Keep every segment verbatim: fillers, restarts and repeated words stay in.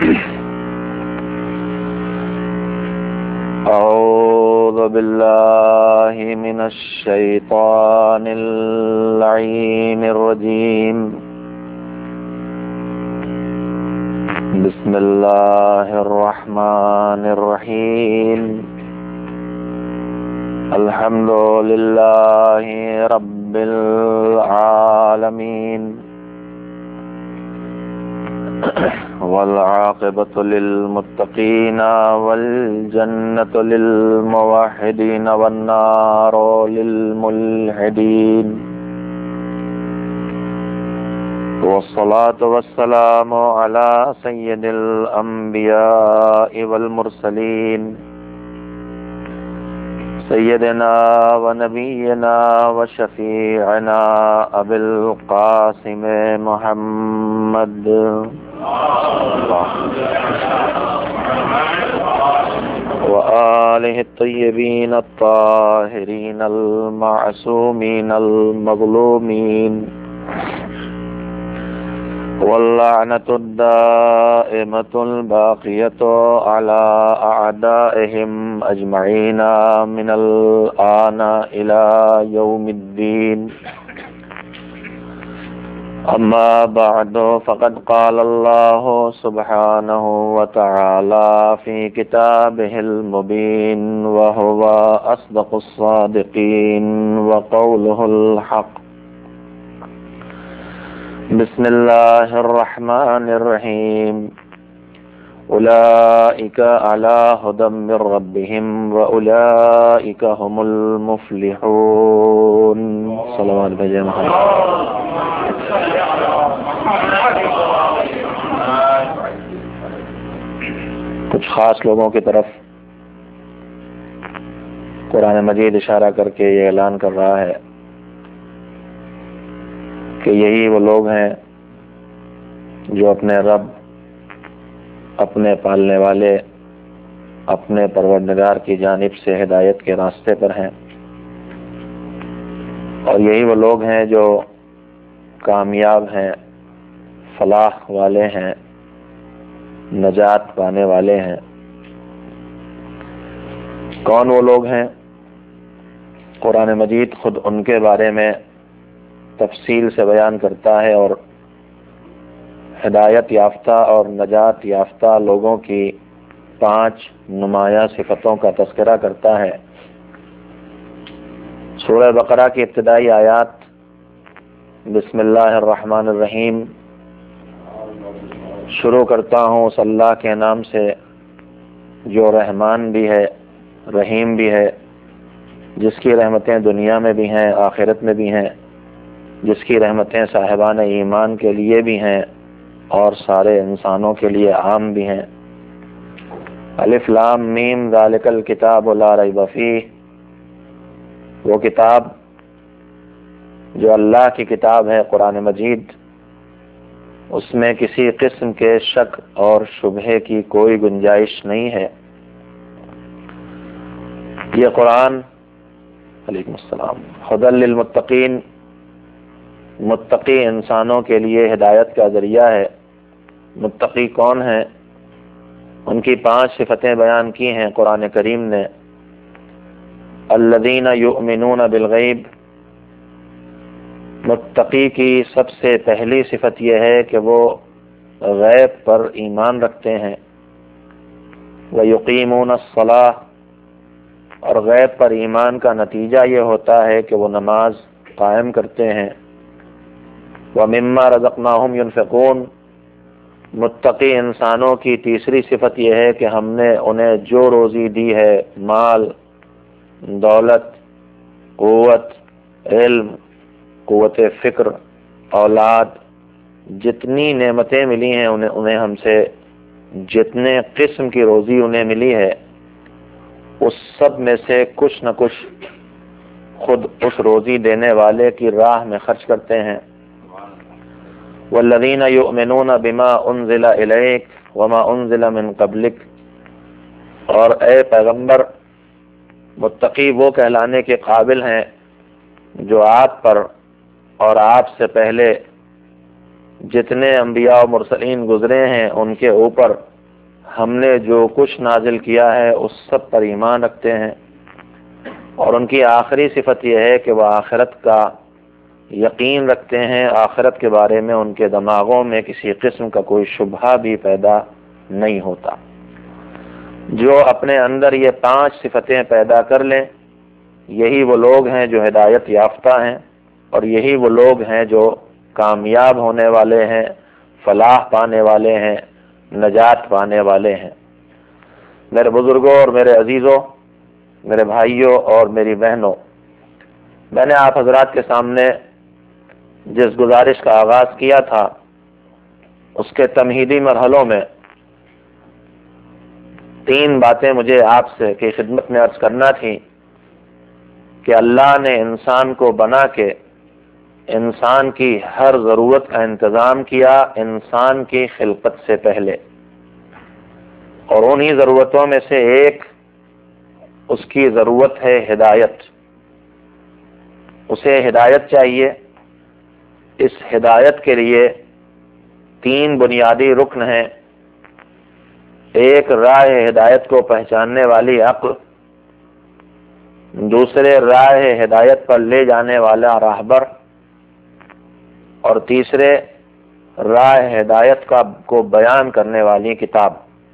أعوذ بالله من الشيطان اللعين الرجيم. بسم الله الرحمن الرحيم. الحمد لله رب العالمين، والعاقبة للمتقين، والجنة للموحدين، والنار للملحدين. والصلاة والسلام على سيد الأنبياء والمرسلين، سيدنا ونبينا وشفيعنا أبي القاسم محمد وآله الطيبين الطاهرين المعصومين المظلومين، واللعنة الدائمة الباقية على أعدائهم أجمعين من الآن إلى يوم الدين. أما بعد، فقد قال الله سبحانه وتعالى في كتابه المبين، وهو أصدق الصادقين، وقوله الحق. بسم الله الرحمن الرحيم. أولئك على هدى من ربهم، وأولئك هم المفلحون. صلوات بجے محمد. کچھ خاص لوگوں کی طرف قرآن مجید اشارہ کر کے یہ اعلان کر رہا ہے کہ یہی وہ لوگ ہیں جو اپنے رب، اپنے پالنے والے، اپنے پروردگار کی جانب سے ہدایت کے راستے پر ہیں، اور یہی وہ لوگ ہیں جو کامیاب ہیں، فلاح والے ہیں، نجات پانے والے ہیں۔ کون وہ لوگ ہیں؟ قرآن مجید خود ان کے بارے میں تفصیل سے بیان کرتا ہے اور ہدایت یافتہ اور نجات یافتہ لوگوں کی پانچ نمایاں صفتوں کا تذکرہ کرتا ہے۔ سورہ بقرہ کی ابتدائی آیات بسم اللہ الرحمن الرحیم شروع کرتا ہوں اس اللہ کے نام سے جو رحمان بھی ہے، رحیم بھی ہے، جس کی رحمتیں دنیا میں بھی ہیں، آخرت میں بھی ہیں، جس کی رحمتیں صاحبان ایمان کے لیے بھی ہیں اور سارے انسانوں کے لیے عام بھی ہیں۔ الف لام میم ذالک الکتاب لا ریب فیہ، وہ کتاب جو اللہ کی کتاب ہے قرآن مجید، اس میں کسی قسم کے شک اور شبہے کی کوئی گنجائش نہیں ہے۔ یہ قرآن علیکم السلام ہدی للمتقین، متقی انسانوں کے لیے ہدایت کا ذریعہ ہے۔ متقی کون ہیں؟ ان کی پانچ صفتیں بیان کی ہیں قرآن کریم نے۔ الذین یؤمنون بالغیب، متقی کی سب سے پہلی صفت یہ ہے کہ وہ غیب پر ایمان رکھتے ہیں۔ ویقیمون الصلاۃ، اور غیب پر ایمان کا نتیجہ یہ ہوتا ہے کہ وہ نماز قائم کرتے ہیں۔ وَمِمَّا رَزَقْنَاهُمْ يُنْفِقُونَ، متقی انسانوں کی تیسری صفت یہ ہے کہ ہم نے انہیں جو روزی دی ہے، مال، دولت، قوت، علم، قوت فکر، اولاد، جتنی نعمتیں ملی ہیں انہیں انہیں ہم سے جتنے قسم کی روزی انہیں ملی ہے، اس سب میں سے کچھ نہ کچھ خود اس روزی دینے والے کی راہ میں خرچ کرتے ہیں۔ والذین یؤمنون بما انزل الیک وما انزل من قبلک، اور اے پیغمبر متقی وہ کہلانے کے قابل ہیں جو آپ پر اور آپ سے پہلے جتنے انبیاء و مرسلین گزرے ہیں ان کے اوپر ہم نے جو کچھ نازل کیا ہے اس سب پر ایمان رکھتے ہیں، اور ان کی آخری صفت یہ ہے کہ وہ آخرت کا یقین رکھتے ہیں، آخرت کے بارے میں ان کے دماغوں میں کسی قسم کا کوئی شبہ بھی پیدا نہیں ہوتا۔ جو اپنے اندر یہ پانچ صفتیں پیدا کر لیں، یہی وہ لوگ ہیں جو ہدایت یافتہ ہیں، اور یہی وہ لوگ ہیں جو کامیاب ہونے والے ہیں، فلاح پانے والے ہیں، نجات پانے والے ہیں۔ میرے بزرگوں اور میرے عزیزوں، میرے بھائیوں اور میری بہنوں، میں نے آپ حضرات کے سامنے جس گزارش کا آغاز کیا تھا اس کے تمہیدی مرحلوں میں تین باتیں مجھے آپ سے کی خدمت میں عرض کرنا تھی کہ اللہ نے انسان کو بنا کے انسان کی ہر ضرورت کا انتظام کیا انسان کی خلقت سے پہلے، اور انہی ضرورتوں میں سے ایک اس کی ضرورت ہے ہدایت۔ اسے ہدایت چاہیے۔ اس ہدایت کے لیے تین بنیادی رکن ہیں۔ ایک راہ ہدایت کو پہچاننے والی عقل، دوسرے راہ ہدایت پر لے جانے والا راہبر، اور تیسرے راہ ہدایت کا کو بیان کرنے والی کتاب۔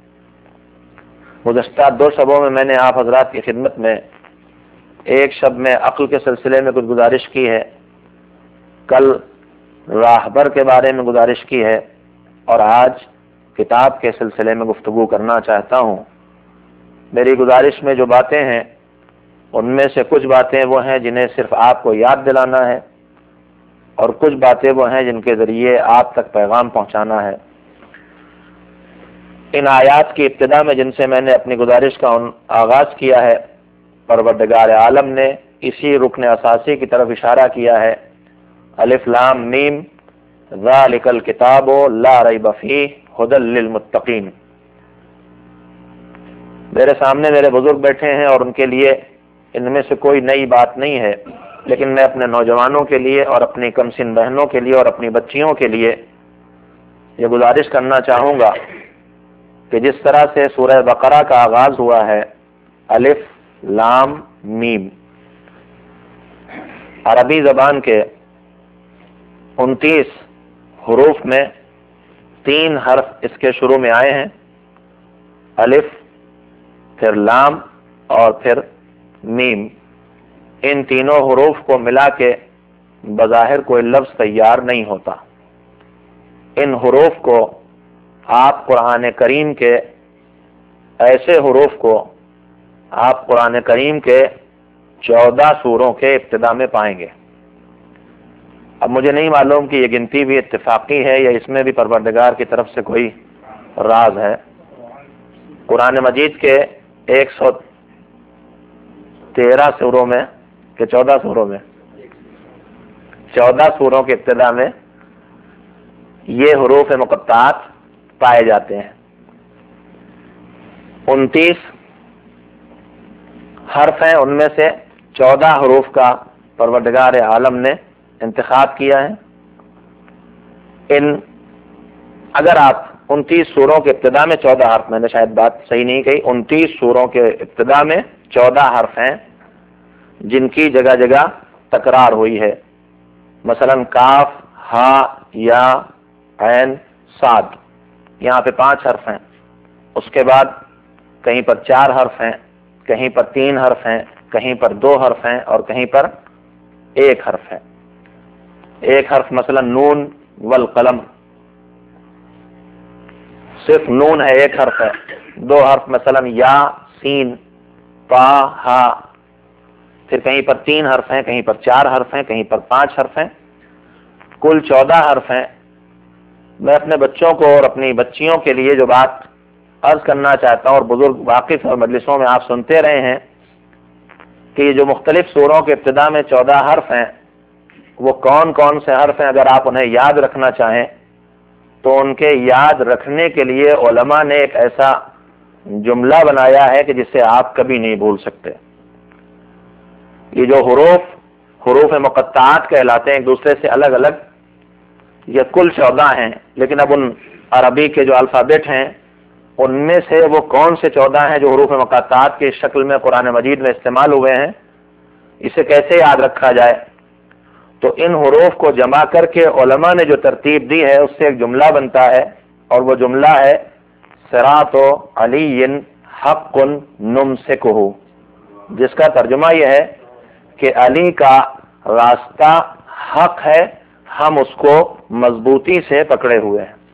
گزشتہ دو شبوں میں میں نے آپ حضرات کی خدمت میں ایک شب میں عقل کے سلسلے میں کچھ گزارش کی ہے، کل راہبر کے بارے میں گزارش کی ہے، اور آج کتاب کے سلسلے میں گفتگو کرنا چاہتا ہوں۔ میری گزارش میں جو باتیں ہیں ان میں سے کچھ باتیں وہ ہیں جنہیں صرف آپ کو یاد دلانا ہے، اور کچھ باتیں وہ ہیں جن کے ذریعے آپ تک پیغام پہنچانا ہے۔ ان آیات کی ابتدا میں جن سے میں نے اپنی گزارش کا آغاز کیا ہے، پروردگار عالم نے اسی رکن اساسی کی طرف اشارہ کیا ہے، الف لام میم ذالک الکتاب لا ریب فیہ ھدی للمتقین۔ میرے سامنے میرے بزرگ بیٹھے ہیں اور ان کے لیے ان میں سے کوئی نئی بات نہیں ہے، لیکن میں اپنے نوجوانوں کے لیے اور اپنی کم سن بہنوں کے لیے اور اپنی بچیوں کے لیے یہ گزارش کرنا چاہوں گا کہ جس طرح سے سورہ بقرہ کا آغاز ہوا ہے، الف لام میم، عربی زبان کے انتیس حروف میں تین حرف اس کے شروع میں آئے ہیں، الف، پھر لام اور پھر میم۔ ان تینوں حروف کو ملا کے بظاہر کوئی لفظ تیار نہیں ہوتا۔ ان حروف کو آپ قرآن کریم کے ایسے حروف کو آپ قرآن کریم کے چودہ سوروں کے ابتدا میں پائیں گے۔ اب مجھے نہیں معلوم کہ یہ گنتی بھی اتفاقی ہے یا اس میں بھی پروردگار کی طرف سے کوئی راز ہے۔ قرآن مجید کے ایک سو تیرہ سوروں میں کہ چودہ سوروں میں چودہ سوروں کے ابتدا میں یہ حروف مقطعات پائے جاتے ہیں۔ انتیس حرف ہیں، ان میں سے چودہ حروف کا پروردگار عالم نے انتخاب کیا ہے۔ ان اگر آپ انتیس سوروں کے ابتدا میں چودہ حرف، میں نے شاید بات صحیح نہیں کہی، انتیس سوروں کے ابتدا میں چودہ حرف ہیں جن کی جگہ جگہ تکرار ہوئی ہے، مثلا کاف، ہا، یا، عین، صاد، یہاں پہ پانچ حرف ہیں۔ اس کے بعد کہیں پر چار حرف ہیں، کہیں پر تین حرف ہیں، کہیں پر دو حرف ہیں، اور کہیں پر ایک حرف ہے۔ ایک حرف مثلا نون والقلم، صرف نون ہے، ایک حرف ہے۔ دو حرف مثلا یا، سین، پا، ہا، پھر کہیں پر تین حرف ہیں، کہیں پر چار حرف ہیں، کہیں پر پانچ حرف ہیں، کل چودہ حرف ہیں۔ میں اپنے بچوں کو اور اپنی بچیوں کے لیے جو بات عرض کرنا چاہتا ہوں، اور بزرگ واقف اور مجلسوں میں آپ سنتے رہے ہیں کہ یہ جو مختلف سوروں کے ابتدا میں چودہ حرف ہیں، وہ کون کون سے حرف ہیں، اگر آپ انہیں یاد رکھنا چاہیں تو ان کے یاد رکھنے کے لیے علماء نے ایک ایسا جملہ بنایا ہے کہ جسے آپ کبھی نہیں بھول سکتے۔ یہ جو حروف حروف مقطعات کہلاتے ہیں، ایک دوسرے سے الگ الگ، یہ کل چودہ ہیں، لیکن اب ان عربی کے جو الفابیٹ ہیں ان میں سے وہ کون سے چودہ ہیں جو حروف مقطعات کی شکل میں قرآن مجید میں استعمال ہوئے ہیں، اسے کیسے یاد رکھا جائے؟ تو ان حروف کو جمع کر کے علماء نے جو ترتیب دی ہے اس سے ایک جملہ بنتا ہے، اور وہ جملہ ہے صراط علی حق نمسکہ، جس کا ترجمہ یہ ہے کہ علی کا راستہ حق ہے، ہم اس کو مضبوطی سے پکڑے ہوئے ہیں۔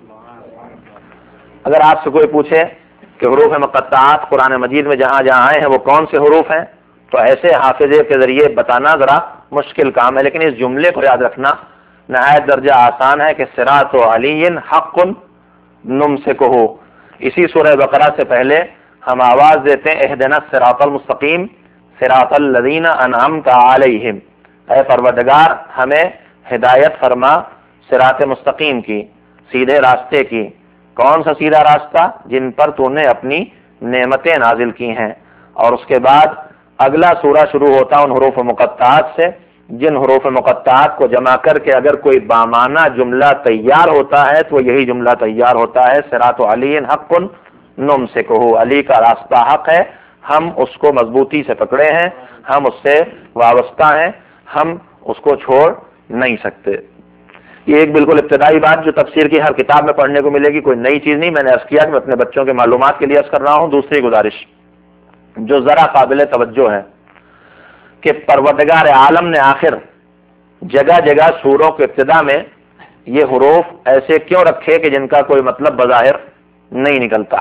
اگر آپ سے کوئی پوچھے کہ حروف مقطعات قرآن مجید میں جہاں جہاں آئے ہیں وہ کون سے حروف ہیں، تو ایسے حافظے کے ذریعے بتانا ذرا مشکل کام ہے، لیکن اس جملے کو یاد رکھنا نہایت درجہ آسان ہے کہ صراط علی حق نمسکہ۔ اسی سورہ بقرہ سے پہلے ہم آواز دیتے ہیں اہدنا الصراط المستقیم صراط الذین انعمت علیہم، اے پروردگار ہمیں ہدایت فرما صراط مستقیم کی، سیدھے راستے کی۔ کون سا سیدھا راستہ؟ جن پر تو نے اپنی نعمتیں نازل کی ہیں۔ اور اس کے بعد اگلا سورہ شروع ہوتا ان حروف مقطعات سے، جن حروف مقطعات کو جمع کر کے اگر کوئی بامانہ جملہ تیار ہوتا ہے تو یہی جملہ تیار ہوتا ہے صراط علی حق نمسکہ، علی کا راستہ حق ہے، ہم اس کو مضبوطی سے پکڑے ہیں، ہم اس سے وابستہ ہیں، ہم اس کو چھوڑ نہیں سکتے۔ یہ ایک بالکل ابتدائی بات جو تفسیر کی ہر کتاب میں پڑھنے کو ملے گی، کوئی نئی چیز نہیں، میں نے عرض کیا کہ میں اپنے بچوں کے معلومات کے لیے عرض کر رہا ہوں۔ دوسری گزارش جو ذرا قابل توجہ ہے کہ پروردگار عالم نے آخر جگہ جگہ سوروں کے ابتدا میں یہ حروف ایسے کیوں رکھے کہ جن کا کوئی مطلب بظاہر نہیں نکلتا؟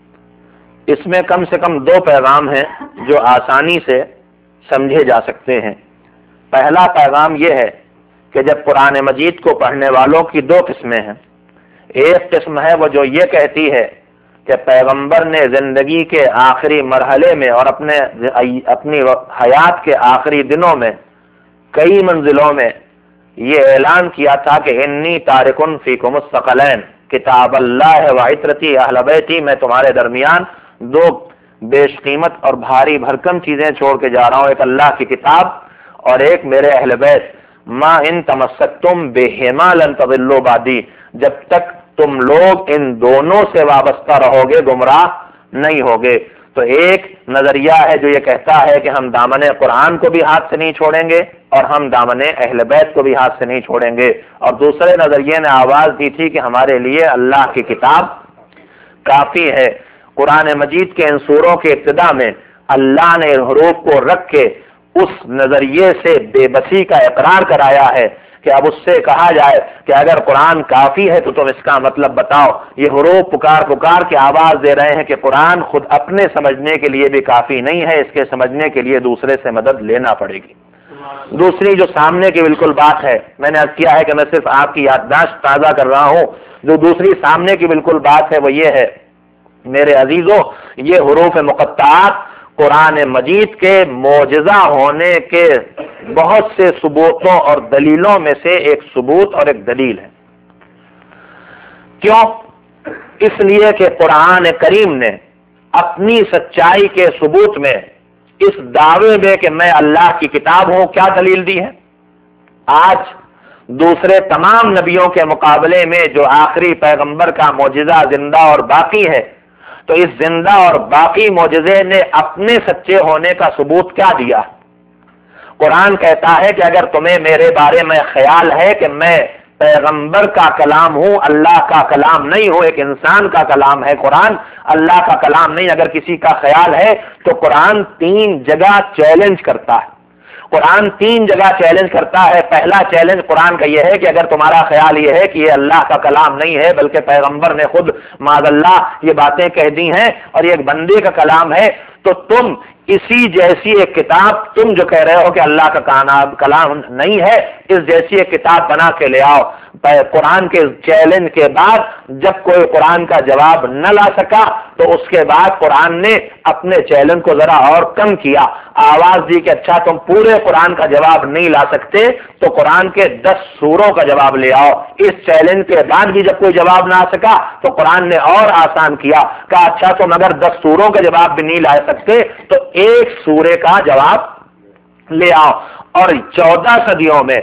اس میں کم سے کم دو پیغام ہیں جو آسانی سے سمجھے جا سکتے ہیں۔ پہلا پیغام یہ ہے کہ جب قرآن مجید کو پڑھنے والوں کی دو قسمیں ہیں، ایک قسم ہے وہ جو یہ کہتی ہے کہ پیغمبر نے زندگی کے آخری مرحلے میں اور اپنے اپنی حیات کے آخری دنوں میں کئی منزلوں میں یہ اعلان کیا تھا کہ انی تارکن فیکم الثقلین کتاب اللہ و عطرتی اہل بیتی، میں تمہارے درمیان دو بیش قیمت اور بھاری بھرکم چیزیں چھوڑ کے جا رہا ہوں، ایک اللہ کی کتاب اور ایک میرے اہل بیت۔ ما ان تمسکتم بہما لن تضلوا بعدی، جب تک تم لوگ ان دونوں سے وابستہ رہو گے گمراہ نہیں ہوگے۔ تو ایک نظریہ ہے جو یہ کہتا ہے کہ ہم دامن قرآن کو بھی ہاتھ سے نہیں چھوڑیں گے اور ہم دامن اہل بیت کو بھی ہاتھ سے نہیں چھوڑیں گے، اور دوسرے نظریے نے آواز دی تھی کہ ہمارے لیے اللہ کی کتاب کافی ہے۔ قرآن مجید کے ان سوروں کے ابتدا میں اللہ نے حروف کو رکھ کے اس نظریے سے بے بسی کا اقرار کرایا ہے کہ اب اس سے کہا جائے کہ اگر قرآن کافی ہے تو تم اس کا مطلب بتاؤ۔ یہ حروف پکار پکار کے آواز دے رہے ہیں کہ قرآن خود اپنے سمجھنے کے لیے بھی کافی نہیں ہے، اس کے سمجھنے کے لیے دوسرے سے مدد لینا پڑے گی۔ دوسری جو سامنے کی بالکل بات ہے، میں نے عرض کیا ہے کہ میں صرف آپ کی یادداشت تازہ کر رہا ہوں، جو دوسری سامنے کی بالکل بات ہے وہ یہ ہے میرے عزیزوں، یہ حروف مقطعات قرآن مجید کے معجزہ ہونے کے بہت سے ثبوتوں اور دلیلوں میں سے ایک ثبوت اور ایک دلیل ہے۔ کیوں؟ اس لیے کہ قرآن کریم نے اپنی سچائی کے ثبوت میں اس دعوے میں کہ میں اللہ کی کتاب ہوں کیا دلیل دی ہے؟ آج دوسرے تمام نبیوں کے مقابلے میں جو آخری پیغمبر کا معجزہ زندہ اور باقی ہے، تو اس زندہ اور باقی معجزے نے اپنے سچے ہونے کا ثبوت کیا دیا؟ قرآن کہتا ہے کہ اگر تمہیں میرے بارے میں خیال ہے کہ میں پیغمبر کا کلام ہوں، اللہ کا کلام نہیں ہوں، ایک انسان کا کلام ہے قرآن، اللہ کا کلام نہیں، اگر کسی کا خیال ہے تو قرآن تین جگہ چیلنج کرتا ہے۔ قرآن تین جگہ چیلنج کرتا ہے۔ پہلا چیلنج قرآن کا یہ ہے کہ اگر تمہارا خیال یہ ہے کہ یہ اللہ کا کلام نہیں ہے بلکہ پیغمبر نے خود معاذ اللہ یہ باتیں کہہ دی ہیں اور یہ ایک بندے کا کلام ہے، تو تم اسی جیسی ایک کتاب، تم جو کہہ رہے ہو کہ اللہ کا کلام نہیں ہے، اس جیسی ایک کتاب بنا کے لے آؤ۔ قرآن کے چیلنج کے بعد جب کوئی قرآن کا جواب نہ لا سکا تو اس کے بعد قرآن نے اپنے چیلنج کو ذرا اور کم کیا، آواز دی کہ اچھا تم پورے قرآن کا جواب نہیں لا سکتے تو قرآن کے دس سوروں کا جواب لے آؤ۔ اس چیلنج کے بعد بھی جب کوئی جواب نہ آ سکا تو قرآن نے اور آسان کیا، کہا اچھا تم اگر دس سوروں کا جواب بھی نہیں لا سکتے تو ایک سورے کا جواب لے آؤ۔ اور چودہ صدیوں میں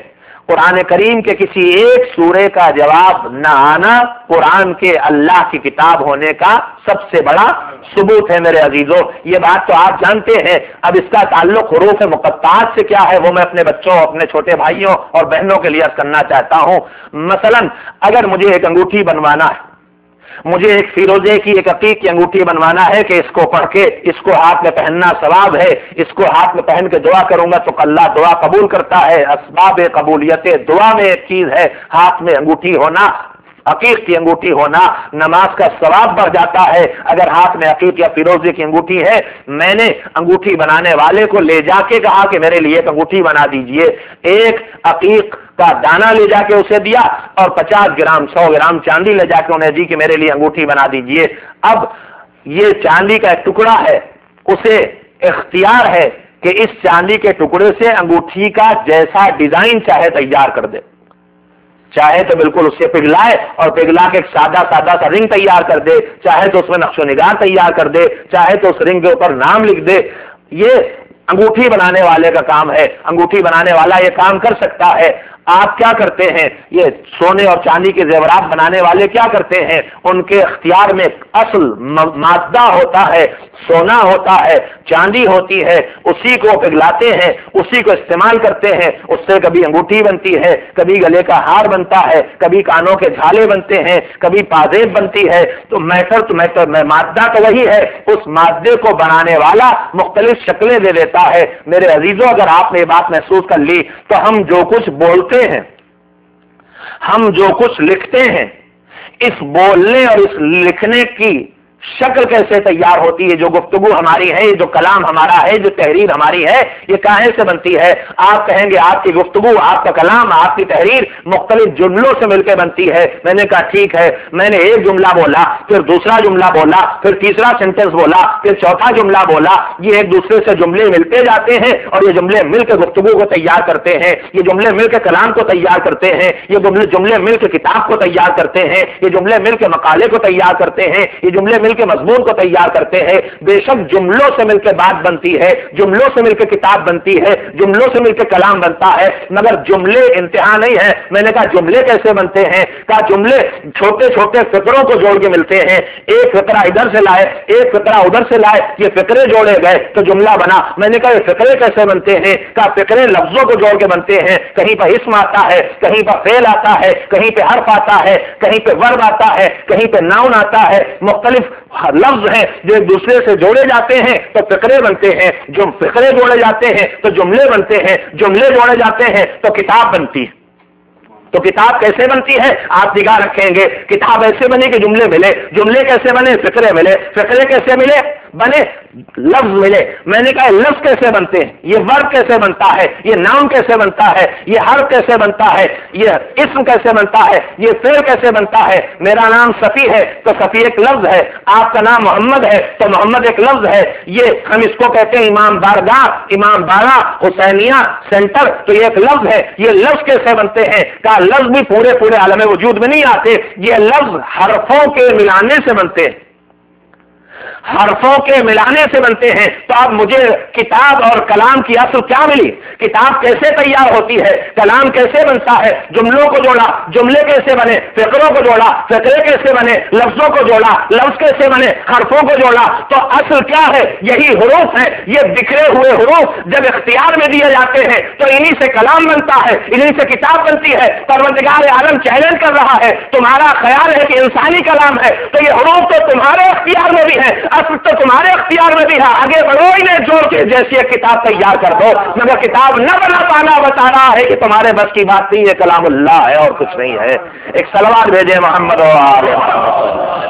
قرآن کریم کے کسی ایک سورے کا جواب نہ آنا قرآن کے اللہ کی کتاب ہونے کا سب سے بڑا ثبوت ہے میرے عزیزوں. یہ بات تو آپ جانتے ہیں. اب اس کا تعلق حروف مقطعات سے کیا ہے وہ میں اپنے بچوں، اپنے چھوٹے بھائیوں اور بہنوں کے لیے عرض کرنا چاہتا ہوں. مثلا اگر مجھے ایک انگوٹھی بنوانا ہے، مجھے ایک فیروزے کی ایک عقیق کی انگوٹھی بنوانا ہے کہ اس کو پڑھ کے اس کو ہاتھ میں پہننا ثواب ہے، اس کو ہاتھ میں پہن کے دعا کروں گا تو اللہ دعا قبول کرتا ہے. اسباب قبولیت دعا میں ایک چیز ہے ہاتھ میں انگوٹھی ہونا، عقیق کی انگوٹھی ہونا. نماز کا ثواب بڑھ جاتا ہے اگر ہاتھ میں عقیق یا فیروزے کی انگوٹھی ہے. میں نے انگوٹھی بنانے والے کو لے جا کے کہا کہ میرے لیے ایک انگوٹھی بنا دیجئے. ایک عقیق کا دانا لے جا کے اسے دیا اور پچاس گرام سو گرام چاندی لے جا کے انہیں دی کہ میرے لیے انگوٹھی بنا دیجئے. اب یہ چاندی کا ایک ٹکڑا ہے، اسے اختیار ہے کہ اس چاندی کے ٹکڑے سے انگوٹھی کا جیسا ڈیزائن چاہے تیار کر دے. چاہے تو بالکل اس سے پگھلائے اور پگھلا کے ایک سادہ سادہ سا رنگ تیار کر دے، چاہے تو اس میں نقش و نگار تیار کر دے، چاہے تو اس رنگ کے اوپر نام لکھ دے. یہ انگوٹھی بنانے والے کا کام ہے. انگوٹھی بنانے والا یہ کام کر سکتا ہے. آپ کیا کرتے ہیں؟ یہ سونے اور چاندی کے زیورات بنانے والے کیا کرتے ہیں؟ ان کے اختیار میں اصل مادہ ہوتا ہے، سونا ہوتا ہے، چاندی ہوتی ہے، اسی کو پگھلاتے ہیں، اسی کو استعمال کرتے ہیں. اس سے کبھی انگوٹھی بنتی ہے، کبھی گلے کا ہار بنتا ہے، کبھی کانوں کے جھالے بنتے ہیں، کبھی پازیب بنتی ہے. تو میٹر تو میٹر میں مادہ تو وہی ہے، اس مادے کو بنانے والا مختلف شکلیں دے دیتا ہے. میرے عزیزوں اگر آپ نے یہ بات محسوس کر لی تو ہم جو کچھ بولتے ہیں، ہم جو کچھ لکھتے ہیں، اس بولنے اور اس لکھنے کی شکل کیسے تیار ہوتی ہے؟ جو گفتگو ہماری ہے، جو کلام ہمارا ہے، جو تحریر ہماری ہے، یہ کہاں سے بنتی ہے؟ آپ کہیں گے آپ کی گفتگو، آپ کا کلام، آپ کی تحریر مختلف جملوں سے مل کے بنتی ہے. میں نے کہا ٹھیک ہے. میں نے ایک جملہ بولا، پھر دوسرا جملہ بولا، پھر تیسرا سینٹینس بولا، پھر چوتھا جملہ بولا. یہ ایک دوسرے سے جملے ملتے جاتے ہیں اور یہ جملے مل کے گفتگو کو تیار کرتے ہیں. یہ جملے مل کے کلام کو تیار کرتے ہیں. یہ جملے مل کے کتاب کو تیار کرتے ہیں. یہ جملے مل کے مقالے کو تیار کرتے ہیں. یہ جملے مل کے مضمون کو تیار کرتے ہیں. بے شک جملوں سے مل کے بات بنتی ہے، جملوں سے مل کے کتاب بنتی ہے، جملوں سے مل کے کلام بنتا ہے، مگر جملے انتہا نہیں ہے. میں نے کہا جملے کیسے بنتے ہیں؟ کہا جملے چھوٹے چھوٹے فقروں کو جوڑ کے ملتے ہیں. ایک فقرہ ادھر سے لائے، ایک فقرہ ادھر سے لائے، یہ فقرے جوڑے گئے تو جملہ بنا. میں نے کہا یہ فقرے کیسے بنتے ہیں؟ کہا فقرے لفظوں کو جوڑ کے بنتے ہیں. کہیں پر اسم آتا ہے، کہیں پر فعل آتا ہے، کہیں پہ حرف آتا ہے، کہیں پہ ورب آتا ہے، کہیں پہ ناؤن آتا ہے. مختلف لفظ ہیں جو ایک دوسرے سے جوڑے جاتے ہیں تو فقرے بنتے ہیں. جو فقرے جوڑے جاتے ہیں تو جملے بنتے ہیں. جملے جوڑے جاتے ہیں تو کتاب بنتی ہے. تو کتاب کیسے بنتی ہے؟ آپ نگاہ رکھیں گے. کتاب ایسے بنے کہ جملے ملے. جملے کیسے بنے؟ فقرے ملے. فقرے کیسے ملے؟ بنے لفظ ملے. میں نے کہا لفظ کیسے بنتے ہیں؟ یہ ورب کیسے بنتا ہے؟ یہ ناؤن کیسے بنتا ہے؟ یہ حرف کیسے بنتا ہے؟ یہ اسم کیسے بنتا ہے؟ یہ فعل کیسے بنتا ہے؟ میرا نام صفی ہے تو صفی ایک لفظ ہے. آپ کا نام محمد ہے تو محمد ایک لفظ ہے. یہ ہم اس کو کہتے ہیں امام بارگاہ، امام بارہ، حسینیہ سینٹر، تو یہ ایک لفظ ہے. یہ لفظ کیسے بنتے ہیں؟ کہا لفظ بھی پورے پورے عالم وجود میں نہیں آتے. یہ لفظ حرفوں کے ملانے سے بنتے ہیں، حرفوں کے ملانے سے بنتے ہیں. تو اب مجھے کتاب اور کلام کی اصل کیا ملی؟ کتاب کیسے تیار ہوتی ہے؟ کلام کیسے بنتا ہے؟ جملوں کو جوڑا، جملے کیسے بنے؟ فقروں کو جوڑا، فقرے کیسے بنے؟ لفظوں کو جوڑا، لفظ کیسے بنے؟ حرفوں کو جوڑا. تو اصل کیا ہے؟ یہی حروف ہے. یہ بکھرے ہوئے حروف جب اختیار میں دیے جاتے ہیں تو انہی سے کلام بنتا ہے، انہی سے کتاب بنتی ہے. پروردگار عالم چیلنج کر رہا ہے، تمہارا خیال ہے کہ انسانی کلام ہے تو یہ حروف تو تمہارے اختیار میں بھی ہے، اصل تو تمہارے اختیار میں بھی ہے. آگے بڑھو، انہیں جوڑ کے جیسی ایک کتاب تیار کر دو. مگر کتاب نہ بنا پانا بتا رہا ہے کہ تمہارے بس کی بات نہیں ہے، کلام اللہ ہے اور کچھ نہیں ہے. ایک صلوات بھیجے محمد و آل محمد.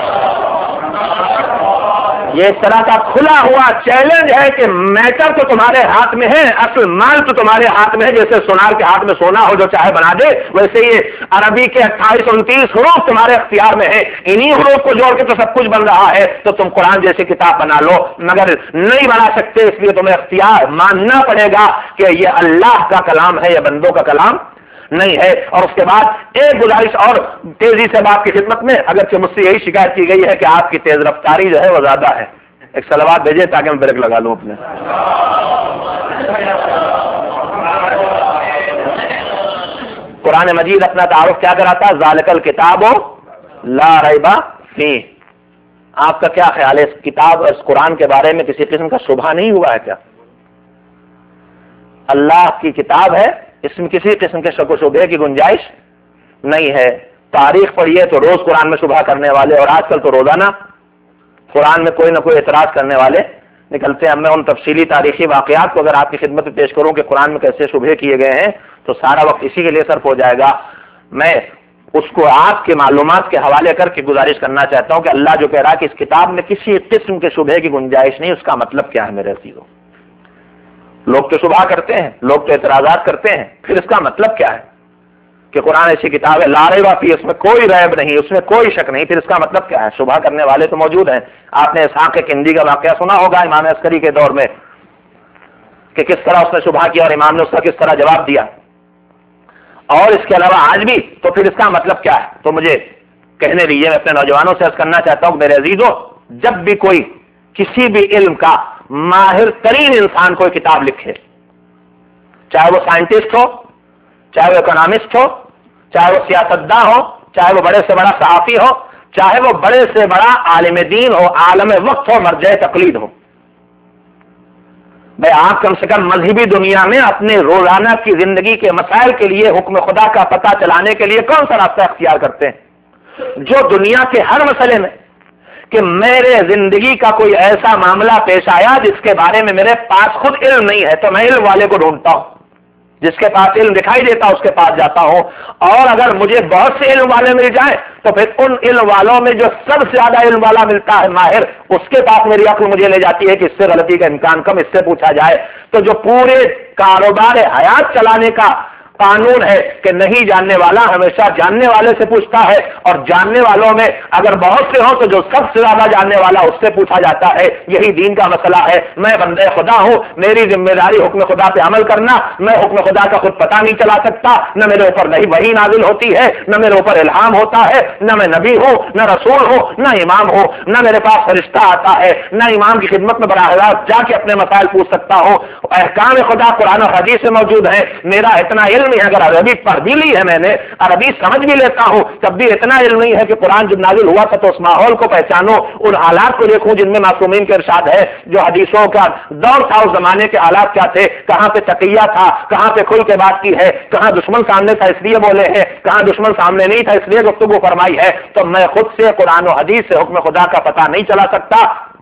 یہ اس طرح کا کھلا ہوا چیلنج ہے کہ میٹر تو تمہارے ہاتھ میں ہے، اصل مال تو تمہارے ہاتھ میں ہے. جیسے سونار کے ہاتھ میں سونا ہو جو چاہے بنا دے، ویسے یہ عربی کے اٹھائیس انتیس حروف تمہارے اختیار میں ہے. انہی حروف کو جوڑ کے تو سب کچھ بن رہا ہے. تو تم قرآن جیسی کتاب بنا لو، مگر نہیں بنا سکتے. اس لیے تمہیں اختیار ماننا پڑے گا کہ یہ اللہ کا کلام ہے، یہ بندوں کا کلام نہیں ہے. اور اس کے بعد ایک گزارش اور تیزی سے آپ کی خدمت میں، اگرچہ مجھ سے یہی شکایت کی گئی ہے کہ آپ کی تیز رفتاری جو ہے وہ زیادہ ہے. ایک صلوات بھیجے تاکہ میں بریک لگا لوں اپنے. قرآن مجید اپنا تعارف کیا کراتا ہے؟ ذالک الکتاب لا ریب فیہ. آپ کا کیا خیال ہے اس کتاب اور اس قرآن کے بارے میں کسی قسم کا شبہ نہیں ہوا ہے کیا؟ اللہ کی کتاب ہے، اس میں کسی قسم کے شک و شبہ کی گنجائش نہیں ہے. تاریخ پڑھیے تو روز قرآن میں شبہ کرنے والے، اور آج کل تو روزانہ قرآن میں کوئی نہ کوئی اعتراض کرنے والے نکلتے ہیں. اب میں ان تفصیلی تاریخی واقعات کو اگر آپ کی خدمت میں پیش کروں کہ قرآن میں کیسے شبہ کیے گئے ہیں تو سارا وقت اسی کے لیے صرف ہو جائے گا. میں اس کو آپ کے معلومات کے حوالے کر کے گزارش کرنا چاہتا ہوں کہ اللہ جو کہہ رہا ہے کہ اس کتاب میں کسی قسم کے شبہ کی گنجائش نہیں، اس کا مطلب کیا ہے میرے عزیزو؟ لوگ تو شبہ کرتے ہیں، لوگ تو اعتراضات کرتے ہیں، پھر اس کا مطلب کیا ہے کہ قرآن ایسی کتاب ہے لا ریب فیہ، اس میں کوئی ریب نہیں، اس میں کوئی شک نہیں، پھر اس کا مطلب کیا ہے؟ شبہ کرنے والے تو موجود ہیں. آپ نے اسحاق کندی کا واقعہ سنا ہوگا امام عسکری کے دور میں کہ کس طرح اس نے شبہ کیا اور امام نے اس کا کس طرح جواب دیا. اور اس کے علاوہ آج بھی، تو پھر اس کا مطلب کیا ہے؟ تو مجھے کہنے دیجیے، میں اپنے نوجوانوں سے عرض کرنا چاہتا ہوں کہ میرے عزیزو، جب بھی کوئی کسی بھی علم کا ماہر ترین انسان کوئی کتاب لکھے، چاہے وہ سائنٹسٹ ہو، چاہے وہ اکنامسٹ ہو، چاہے وہ سیاستداں ہو، چاہے وہ بڑے سے بڑا صحافی ہو، چاہے وہ بڑے سے بڑا عالم دین ہو، عالم وقت ہو، مرجع تقلید ہو، بھائی آپ کم سے کم مذہبی دنیا میں اپنے روزانہ کی زندگی کے مسائل کے لیے حکم خدا کا پتہ چلانے کے لیے کون سا راستہ اختیار کرتے ہیں؟ جو دنیا کے ہر مسئلے میں کہ میرے زندگی کا کوئی ایسا معاملہ پیش آیا جس کے بارے میں میرے پاس خود علم نہیں ہے تو میں علم والے کو ڈھونڈتا ہوں، جس کے پاس علم دکھائی دیتا اس کے پاس جاتا ہوں، اور اگر مجھے بہت سے علم والے مل جائیں تو پھر ان علم والوں میں جو سب سے زیادہ علم والا ملتا ہے ماہر، اس کے پاس میری عقل مجھے لے جاتی ہے کہ اس سے غلطی کا امکان کم، اس سے پوچھا جائے. تو جو پورے کاروبار حیات چلانے کا قانون ہے کہ نہیں جاننے والا ہمیشہ جاننے والے سے پوچھتا ہے، اور جاننے والوں میں اگر بہت سے ہوں تو جو سب سے زیادہ جاننے والا اس سے پوچھا جاتا ہے. یہی دین کا مسئلہ ہے. میں بندے خدا ہوں، میری ذمہ داری حکم خدا پہ عمل کرنا. میں حکم خدا کا خود پتہ نہیں چلا سکتا، نہ میرے اوپر نہیں وحی نازل ہوتی ہے، نہ میرے اوپر الہام ہوتا ہے، نہ میں نبی ہوں، نہ رسول ہوں، نہ امام ہوں، نہ میرے پاس فرشتہ آتا ہے، نہ امام کی خدمت میں براہ راست جا کے اپنے مسائل پوچھ سکتا ہوں. احکام خدا قرآن و حدیث میں موجود ہے. میرا اتنا علم نہیں ہے، اگر عربی پڑھ بھی لی ہے میں نے، عربی سمجھ بھی لیتا ہوں، تب بھی اتنا علم نہیں ہے کہ قرآن جب نازل ہوا تھا تو اس ماحول کو پہچانو، ان حالات کو دیکھوں جن میں معصومین کے ارشاد ہے، جو حدیثوں کا دور تھا، اس زمانے کے حالات کیا تھے، کہاں پہ تقیہ تھا، کہاں پہ کھل کے بات کی ہے، کہاں دشمن سامنے تھا اس لیے بولے ہیں، کہاں دشمن سامنے نہیں تھا اس لیے گفتگو فرمائی ہے. تو میں خود سے قرآن و حدیث سے حکم خدا کا پتہ نہیں چلا سکتا،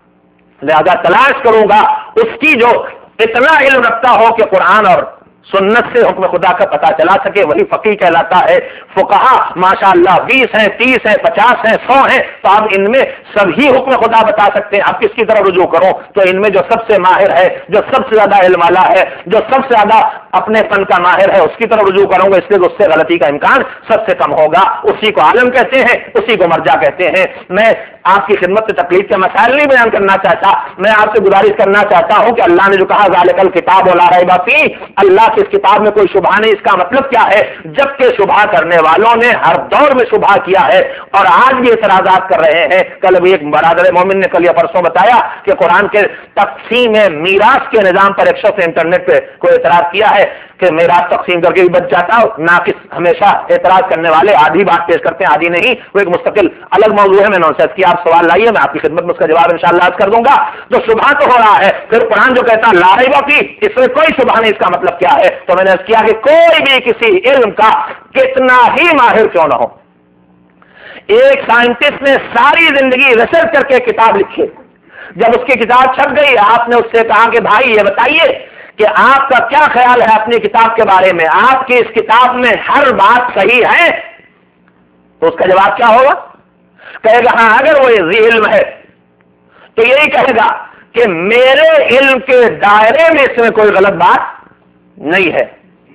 لہذا تلاش کروں گا اس کی جو اتنا علم رکھتا ہو کہ قرآن اور سنت سے حکم خدا کا پتہ چلا سکے، وہی فقیہ کہلاتا ہے. فقہا ماشاء اللہ بیس ہیں، تیس ہیں، پچاس ہیں، سو ہیں، تو اب ان میں سبھی حکم خدا بتا سکتے ہیں. اب کس کی طرف رجوع کروں؟ تو ان میں جو سب سے ماہر ہے، جو سب سے زیادہ علم والا ہے، جو سب سے زیادہ اپنے فن کا ماہر ہے، اس کی طرف رجوع کروں گا، اس لیے اس سے غلطی کا امکان سب سے کم ہوگا. اسی کو عالم کہتے ہیں، اسی کو مرجع کہتے ہیں. میں آپ کی خدمت سے تکلیف کے مسائل نہیں بیان کرنا چاہتا، میں آپ سے گزارش کرنا چاہتا ہوں کہ اللہ نے جو کہا ذالک الکتاب لا ریب فیہ، اللہ کی اس کتاب میں کوئی شبہ نہیں. اس کا مطلب کیا ہے؟ جبکہ شبہ کرنے والوں نے ہر دور میں شبہ کیا ہے اور آج بھی اعتراضات کر رہے ہیں. کل بھی ایک برادر مومن نے کل یا پرسوں بتایا کہ قرآن کے تقسیم میراث کے نظام پر ایک شخص انٹرنیٹ پہ کوئی اعتراض کیا ہے کہ میراث تقسیم کر کے بھی بچ جاتا. ناقص ہمیشہ اعتراض کرنے والے آدھی بات پیش کرتے ہیں، آدھی نہیں. وہ ایک مستقل الگ موضوع ہے. میں نے ان سے عرض کیا آپ سوال لائیے، میں آپ کی خدمت میں اس کا جواب انشاءاللہ عرض کر دوں گا. تو شبہ تو ہو رہا ہے، پھر قرآن جو کہتا لا ریب فیہ، اس میں کوئی شبہ نہیں، اس کا مطلب کیا ہے؟ تو میں نے عرض کیا کہ کوئی بھی کسی علم کا کتنا ہی ماہر کیوں نہ ہو، ایک سائنٹسٹ نے ساری زندگی ریسرچ کر کے کتاب لکھی، جب اس کی کتاب چھپ گئی آپ نے اس سے کہا کہ بھائی یہ بتائیے کہ آپ کا کیا خیال ہے اپنی کتاب کے بارے میں، آپ کی اس کتاب میں ہر بات صحیح ہے؟ تو اس کا جواب کیا ہوگا؟ کہے گا ہاں اگر وہ علم ہے تو یہی کہے گا کہ میرے علم کے دائرے میں اس میں کوئی غلط بات نہیں ہے،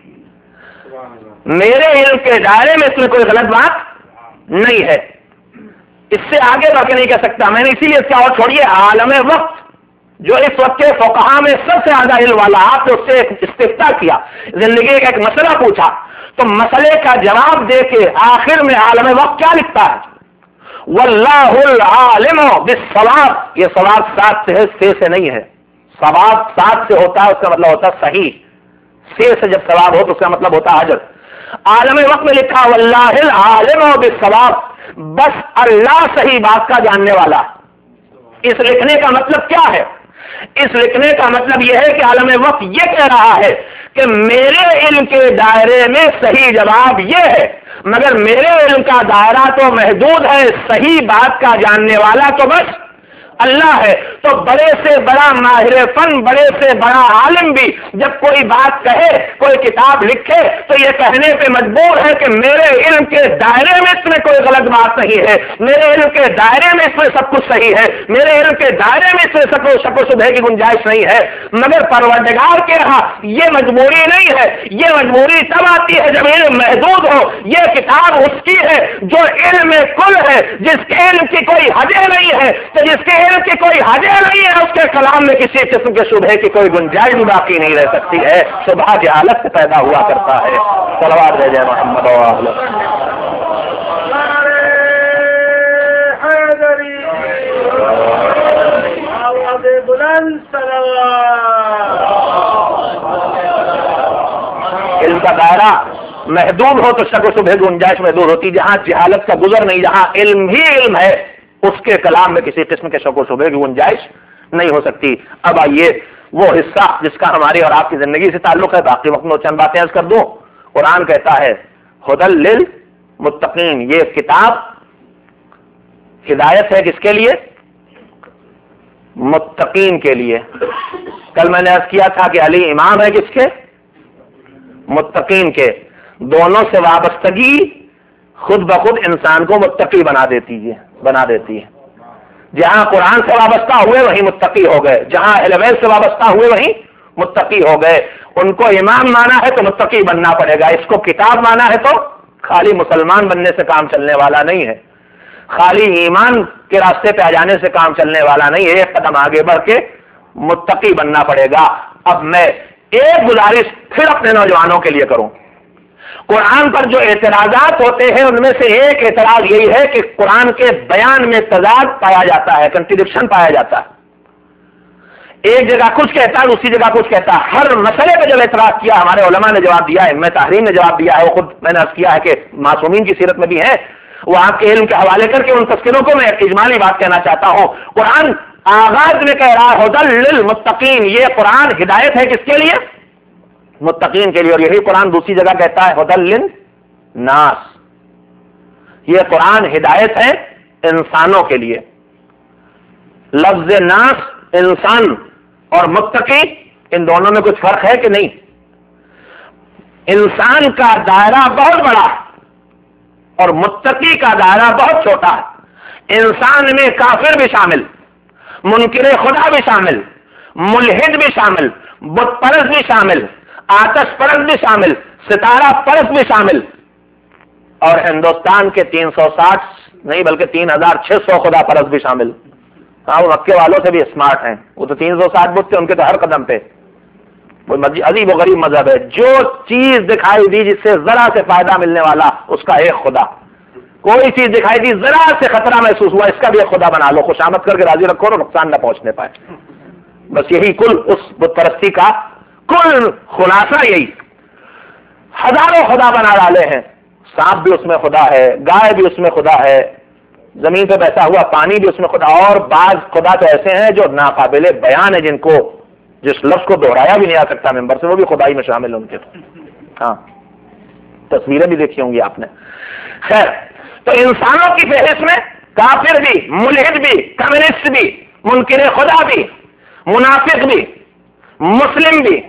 میرے علم کے دائرے میں اس میں کوئی غلط بات نہیں ہے. اس سے آگے بڑھ کے نہیں کہہ سکتا. میں نے اسی لیے کیا اور چھوڑیے عالم وقت جو اس وقت کے فقہا میں سب سے زیادہ علم والا، آپ نے اس سے ایک استفتاء کیا، زندگی کا ایک مسئلہ پوچھا، تو مسئلے کا جواب دے کے آخر میں عالم وقت کیا لکھتا ہے؟ واللہ العالم بالصواب. یہ صواب سات سے ہے، سے سے نہیں ہے. صواب سات سے ہوتا ہے، اس کا مطلب ہوتا ہے صحیح. سے سے جب ثواب ہو تو اس کا مطلب ہوتا ہے اجر. عالم وقت میں لکھا واللہ العالم بالصواب، بس اللہ صحیح بات کا جاننے والا۔ اس لکھنے کا مطلب کیا ہے؟ اس لکھنے کا مطلب یہ ہے کہ عالم وقت یہ کہہ رہا ہے کہ میرے علم کے دائرے میں صحیح جواب یہ ہے، مگر میرے علم کا دائرہ تو محدود ہے، صحیح بات کا جاننے والا تو بس اللہ ہے۔ تو بڑے سے بڑا ماہر فن، بڑے سے بڑا عالم بھی جب کوئی بات کہے، کوئی کتاب لکھے، تو یہ کہنے پہ مجبور ہے کہ میرے علم کے دائرے میں اس میں کوئی غلط بات نہیں ہے، میرے علم کے دائرے میں اس میں سب کچھ صحیح ہے، میرے علم کے دائرے میں اس میں سب شک و شبہ کی گنجائش نہیں ہے۔ مگر پروردگار کے یہاں یہ مجبوری نہیں ہے، یہ مجبوری تب آتی ہے جب علم محدود ہو۔ یہ کتاب اس کی ہے جو علم کل ہے، جس کے علم کی کوئی حدیں نہیں ہے، تو جس کے علم کی کوئی حدیں نہیں ہے اس کے کلام میں کسی قسم کے شبہ کی کوئی گنجائش بھی باقی نہیں رہ سکتی ہے۔ شبہ جہالت سے پیدا ہوا کرتا ہے۔ صلوات دے جائے محمد و آلہ۔ علم کا دائرہ محدود ہو تو شک و شبہ کی گنجائش محدود ہوتی، جہاں جہالت کا گزر نہیں، جہاں علم ہی علم ہے، اس کے کلام میں کسی قسم کے شک و شبہ کی گنجائش نہیں ہو سکتی۔ اب آئیے وہ حصہ جس کا ہماری اور آپ کی زندگی سے تعلق ہے، باقی وقت میں چند باتیں عرض کر دوں۔ قرآن کہتا ہے ہدی للمتقین، یہ کتاب ہدایت ہے کس کے لیے؟ متقین کے لیے۔ کل میں نے عرض کیا تھا کہ علی امام ہے کس کے؟ متقین کے۔ دونوں سے وابستگی خود بخود انسان کو متقی بنا دیتی ہے بنا دیتی ہے۔ جہاں قرآن سے وابستہ ہوئے وہیں متقی ہو گئے، جہاں اہل بیت سے وابستہ ہوئے وہیں متقی ہو گئے۔ ان کو امام مانا ہے تو متقی بننا پڑے گا، اس کو کتاب مانا ہے تو خالی مسلمان بننے سے کام چلنے والا نہیں ہے، خالی ایمان کے راستے پہ آ جانے سے کام چلنے والا نہیں ہے، ایک قدم آگے بڑھ کے متقی بننا پڑے گا۔ اب میں ایک گزارش پھر اپنے نوجوانوں کے لیے کروں۔ قرآن پر جو اعتراضات ہوتے ہیں ان میں سے ایک اعتراض یہی ہے کہ قرآن کے بیان میں تضاد پایا جاتا ہے، کنٹریڈکشن پایا جاتا ہے، ایک جگہ کچھ کہتا ہے دوسری جگہ کچھ کہتا ہے۔ ہر مسئلے پہ جب اعتراض کیا ہمارے علماء نے جواب دیا ہے، میں تحریر نے جواب دیا ہے، وہ خود میں نے عرض کیا ہے کہ معصومین کی سیرت میں بھی ہے، وہ آپ کے علم کے حوالے کر کے ان تذکروں کو میں اجمالی بات کہنا چاہتا ہوں۔ قرآن آغاز میں کہہ رہا ہے ہدی للمتقین، یہ قرآن ہدایت ہے کس کے لیے؟ متقین کے لیے، اور یہی قرآن دوسری جگہ کہتا ہے ہدی للناس، یہ قرآن ہدایت ہے انسانوں کے لیے۔ لفظ ناس انسان اور متقی ان دونوں میں کچھ فرق ہے کہ نہیں؟ انسان کا دائرہ بہت بڑا اور متقی کا دائرہ بہت چھوٹا ہے۔ انسان میں کافر بھی شامل، منکر خدا بھی شامل، ملحد بھی شامل، بت پرست بھی شامل، آتش پرست بھی شامل، ستارہ پرست بھی شامل، اور ہندوستان کے تین سو ساٹھ نہیں بلکہ تین ہزار چھ سو خدا پرست بھی شامل۔ ہاں، وہ مکے والوں سے بھی اسمارٹ ہیں، وہ تو تین سو ساٹھ بت تھے ان کے تو ہر قدم پہ۔ وہ عجیب و غریب مذہب ہے، جو چیز دکھائی دی جس سے ذرا سے فائدہ ملنے والا اس کا ایک خدا، کوئی چیز دکھائی دی ذرا سے خطرہ محسوس ہوا اس کا بھی ایک خدا بنا لو، خوشامد کر کے راضی رکھو اور نقصان نہ پہنچنے پائے۔ بس یہی کل اس بت پرستی کا کل خلاصہ یہی۔ ہزاروں خدا بنا ڈالے ہیں، سانپ بھی اس میں خدا ہے، گائے بھی اس میں خدا ہے، زمین پہ بہتا ہوا پانی بھی اس میں خدا، اور بعض خدا تو ایسے ہیں جو ناقابل بیان ہے، جن کو جس لفظ کو دہرایا بھی نہیں آ سکتا ممبر سے، وہ بھی خدائی میں شامل ان کے۔ ہاں، تصویریں بھی دیکھی ہوں گی آپ نے۔ خیر، تو انسانوں کی فہرست میں کافر بھی، ملحد بھی، کمیونسٹ بھی، منکر خدا بھی، منافق بھی، مسلم بھی،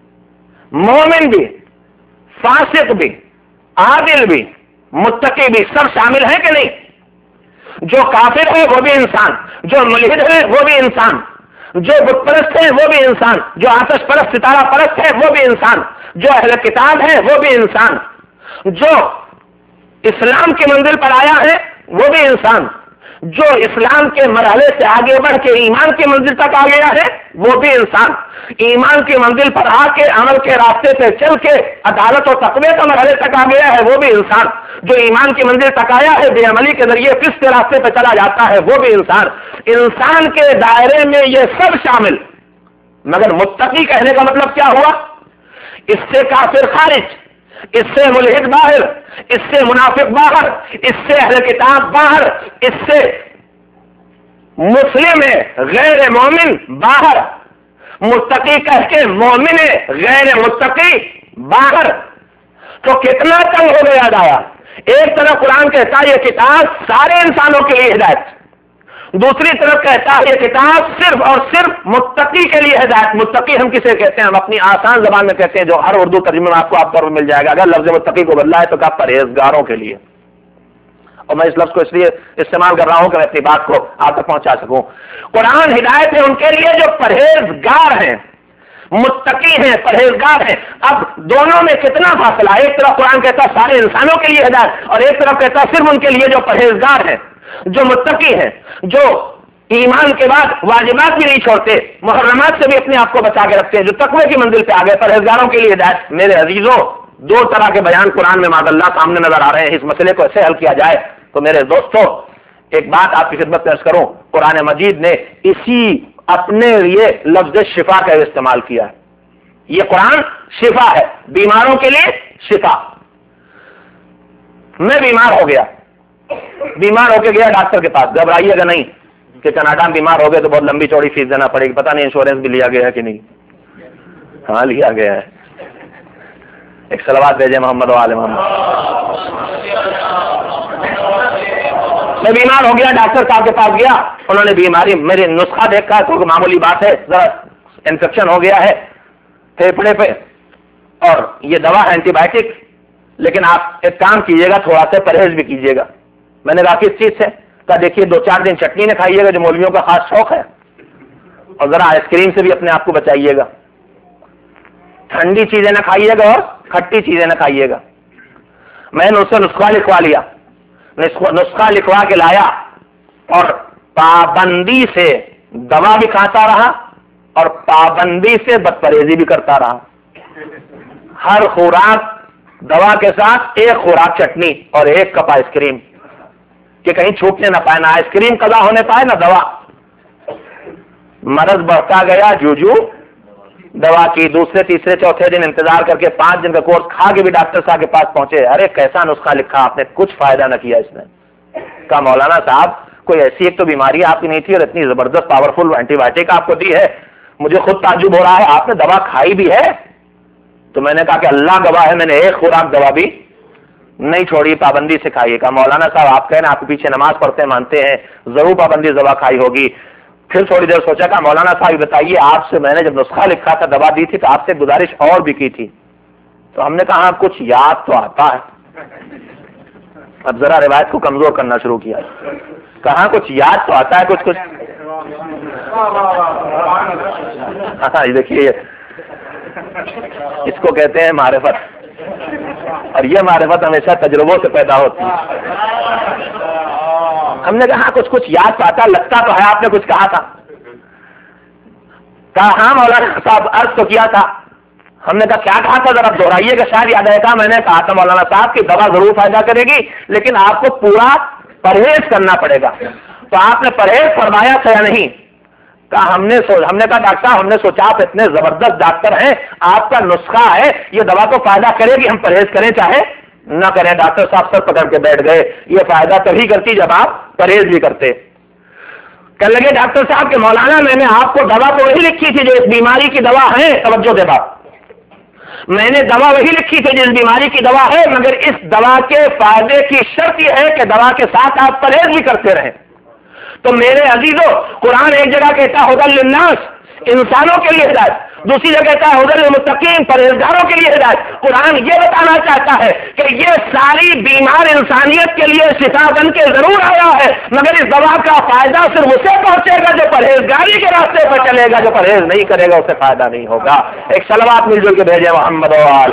مومن بھی، فاسق بھی، عادل بھی، متقی بھی، سب شامل ہیں کہ نہیں؟ جو کافر ہے وہ بھی انسان، جو ملحد ہے وہ بھی انسان، جو بت پرست ہے وہ بھی انسان، جو آتش پرست ستارہ پرست ہے وہ بھی انسان، جو اہل کتاب ہے وہ بھی انسان، جو اسلام کی منزل پر آیا ہے وہ بھی انسان، جو اسلام کے مرحلے سے آگے بڑھ کے ایمان کی منزل تک آ گیا ہے وہ بھی انسان، ایمان کی منزل پر آ کے عمل کے راستے پہ چل کے عدالت و تقوی کا مرحلے تک آ گیا ہے وہ بھی انسان، جو ایمان کی منزل تک آیا ہے بے عملی کے ذریعے فسق کے راستے پہ چلا جاتا ہے وہ بھی انسان۔ انسان کے دائرے میں یہ سب شامل، مگر متقی کہنے کا مطلب کیا ہوا؟ اس سے کافر خارج، اس سے ملحد باہر، اس سے منافق باہر، اس سے اہل کتاب باہر، اس سے مسلم غیر مومن باہر، متقی کہہ کے مومن غیر متقی باہر. تو کتنا تنگ ہو گیا دایا. ایک طرف قرآن کہتا ہے یہ کتاب سارے انسانوں کے لیے ہدایت، دوسری طرف کہتا ہے یہ کتاب صرف اور صرف متقی کے لیے ہدایت. متقی ہم کسے کہتے ہیں؟ ہم اپنی آسان زبان میں کہتے ہیں، جو ہر اردو ترجمے میں آپ کو آپ پر مل جائے گا. اگر لفظ متقی کو بدلا ہے تو کہا پرہیزگاروں کے لیے. اور میں اس لفظ کو اس لیے استعمال کر رہا ہوں کہ میں اپنی بات کو آپ تک پہنچا سکوں. قرآن ہدایت ہے ان کے لیے جو پرہیزگار ہیں، متقی ہیں، پرہیزگار ہیں. اب دونوں میں کتنا فاصلہ؟ ایک طرف قرآن کہتا ہے سارے انسانوں کے لیے ہدایت، اور ایک طرف کہتا ہے صرف ان کے لیے جو پرہیزگار ہیں، جو متقی ہیں، جو ایمان کے بعد واجبات بھی نہیں چھوڑتے، محرمات سے بھی اپنے آپ کو بچا کے رکھتے ہیں، جو تقوی کی منزل پہ آ گئے. پرہیزگاروں کے لیے ہدایت. میرے عزیزوں، دو طرح کے بیان قرآن میں معاذ اللہ سامنے نظر آ رہے ہیں. اس مسئلے کو ایسے حل کیا جائے تو میرے دوستوں ایک بات آپ کی خدمت میں عرض کروں. قرآن مجید نے اسی اپنے لیے لفظ شفا کا استعمال کیا ہے. یہ قرآن شفا ہے، بیماروں کے لیے شفا. میں بیمار ہو گیا، بیمار ہو کے گیا ڈاکٹر کے پاس. گھبرائیے گا نہیں کہ کینیڈا میں بیمار ہو گئے تو بہت لمبی چوڑی فیس دینا پڑے گی. پتہ نہیں انشورنس بھی لیا گیا ہے کہ نہیں. ہاں لیا گیا ہے. ایک صلوات بھیجے محمد و آل محمد. میں بیمار ہو گیا، ڈاکٹر صاحب کے پاس گیا. انہوں نے بیماری میرے نسخہ دیکھا تو معمولی بات ہے، ذرا انفیکشن ہو گیا ہے پھیپھڑے پہ، اور یہ دوا ہے اینٹی بائیوٹک، لیکن آپ ایک کام کیجیے گا، تھوڑا سا پرہیز بھی کیجیے گا. میں نے کہا کس چیز سے؟ کہا دیکھیے دو چار دن چٹنی نہ کھائیے گا جو مولویوں کا خاص شوق ہے، اور ذرا آئس کریم سے بھی اپنے آپ کو بچائیے گا. ٹھنڈی چیزیں نہ کھائیے گا اور کھٹی چیزیں نہ کھائیے گا. میں نے اس سے نسخہ لکھوا لیا، نسخہ لکھوا کے لایا، اور پابندی سے دوا بھی کھاتا رہا اور پابندی سے بدپرہیزی بھی کرتا رہا. ہر خوراک دوا کے ساتھ ایک خوراک چٹنی اور ایک کپ آئس کریم، کہ کہیں چھوٹنے نہ پائے، نہ آئس کریم قضا ہونے پائے نہ دوا. مرض بڑھتا گیا، جو جو دوا کی دوسرے تیسرے چوتھے دن انتظار کر کے پانچ دن کا کورس کھا کے بھی ڈاکٹر صاحب کے پاس پہنچے. ارے کیسا نسخہ لکھا آپ نے، کچھ فائدہ نہ کیا اس نے. کہا مولانا صاحب کوئی ایسی ایک تو بیماری آپ کی نہیں تھی اور اتنی زبردست پاورفل اینٹی بائیوٹک آپ کو دی ہے، مجھے خود تعجب ہو رہا ہے آپ نے دوا کھائی بھی ہے. تو میں نے کہا کہ اللہ گواہ ہے میں نے ایک خوراک دوا بھی نہیں چھوڑی، پابندی سے کھائیے. کہا مولانا صاحب آپ کہنا آپ کے پیچھے نماز پڑھتے مانتے ہیں، ضرور پابندی دوا کھائی ہوگی. پھر تھوڑی دیر سوچا کہ مولانا صاحب بتائیے آپ سے میں نے جب نسخہ لکھا تھا دوا دی تھی تو آپ سے گزارش اور بھی کی تھی. تو ہم نے کہا کچھ یاد تو آتا ہے. اب ذرا روایت کو کمزور کرنا شروع کیا. کہاں کچھ یاد تو آتا ہے کچھ کچھ. ہاں دیکھیے اس کو کہتے ہیں معرفت، اور یہ معرفت ہمیشہ تجربوں سے پیدا ہوتی ہے. ہم نے کہا کچھ کچھ یاد تو آتا، لگتا تو ہے آپ نے کچھ کہا تھا. کہا ہاں مولانا صاحب عرض تو کیا تھا. ہم نے کہا کیا کہا تھا ذرا دوہرائیے گا شاید یاد آئے گا. میں نے کہا تھا مولانا صاحب کی دوا ضرور فائدہ کرے گی لیکن آپ کو پورا پرہیز کرنا پڑے گا. تو آپ نے پرہیز فرمایا تھا یا نہیں؟ کہا ہم نے ہم نے کہا ڈاکٹر صاحب ہم نے سوچا آپ اتنے زبردست ڈاکٹر ہیں، آپ کا نسخہ ہے یہ دوا تو فائدہ کرے گی، ہم پرہیز کریں چاہے نہ کریں. ڈاکٹر صاحب سر پکڑ کے بیٹھ گئے. یہ فائدہ تبھی کرتی جب آپ پرہیز بھی کرتے. کہنے لگے ڈاکٹر صاحب کہ مولانا میں نے آپ کو دوا تو وہی لکھی تھی جو اس بیماری کی دوا ہے، توجہ دے بات، میں نے دوا وہی لکھی تھی جس بیماری کی دوا ہے، مگر اس دوا کے فائدے کی شرط یہ ہے کہ دوا کے ساتھ آپ پرہیز بھی کرتے رہیں. تو میرے عزیزوں قرآن ایک جگہ کہتا ہے ہدی للناس، انسانوں کے لیے ہدایت، دوسری جگہ کہتا ہے ہدی للمتقین، پرہیزگاروں کے لیے ہدایت. قرآن یہ بتانا چاہتا ہے کہ یہ ساری بیمار انسانیت کے لیے شفا بن کے ضرور آیا ہے، مگر اس دوا کا فائدہ صرف اسے پہنچے گا جو پرہیزگاری کے راستے پر چلے گا، جو پرہیز نہیں کرے گا اسے فائدہ نہیں ہوگا. ایک صلوات مل جل کے بھیجے محمد و آل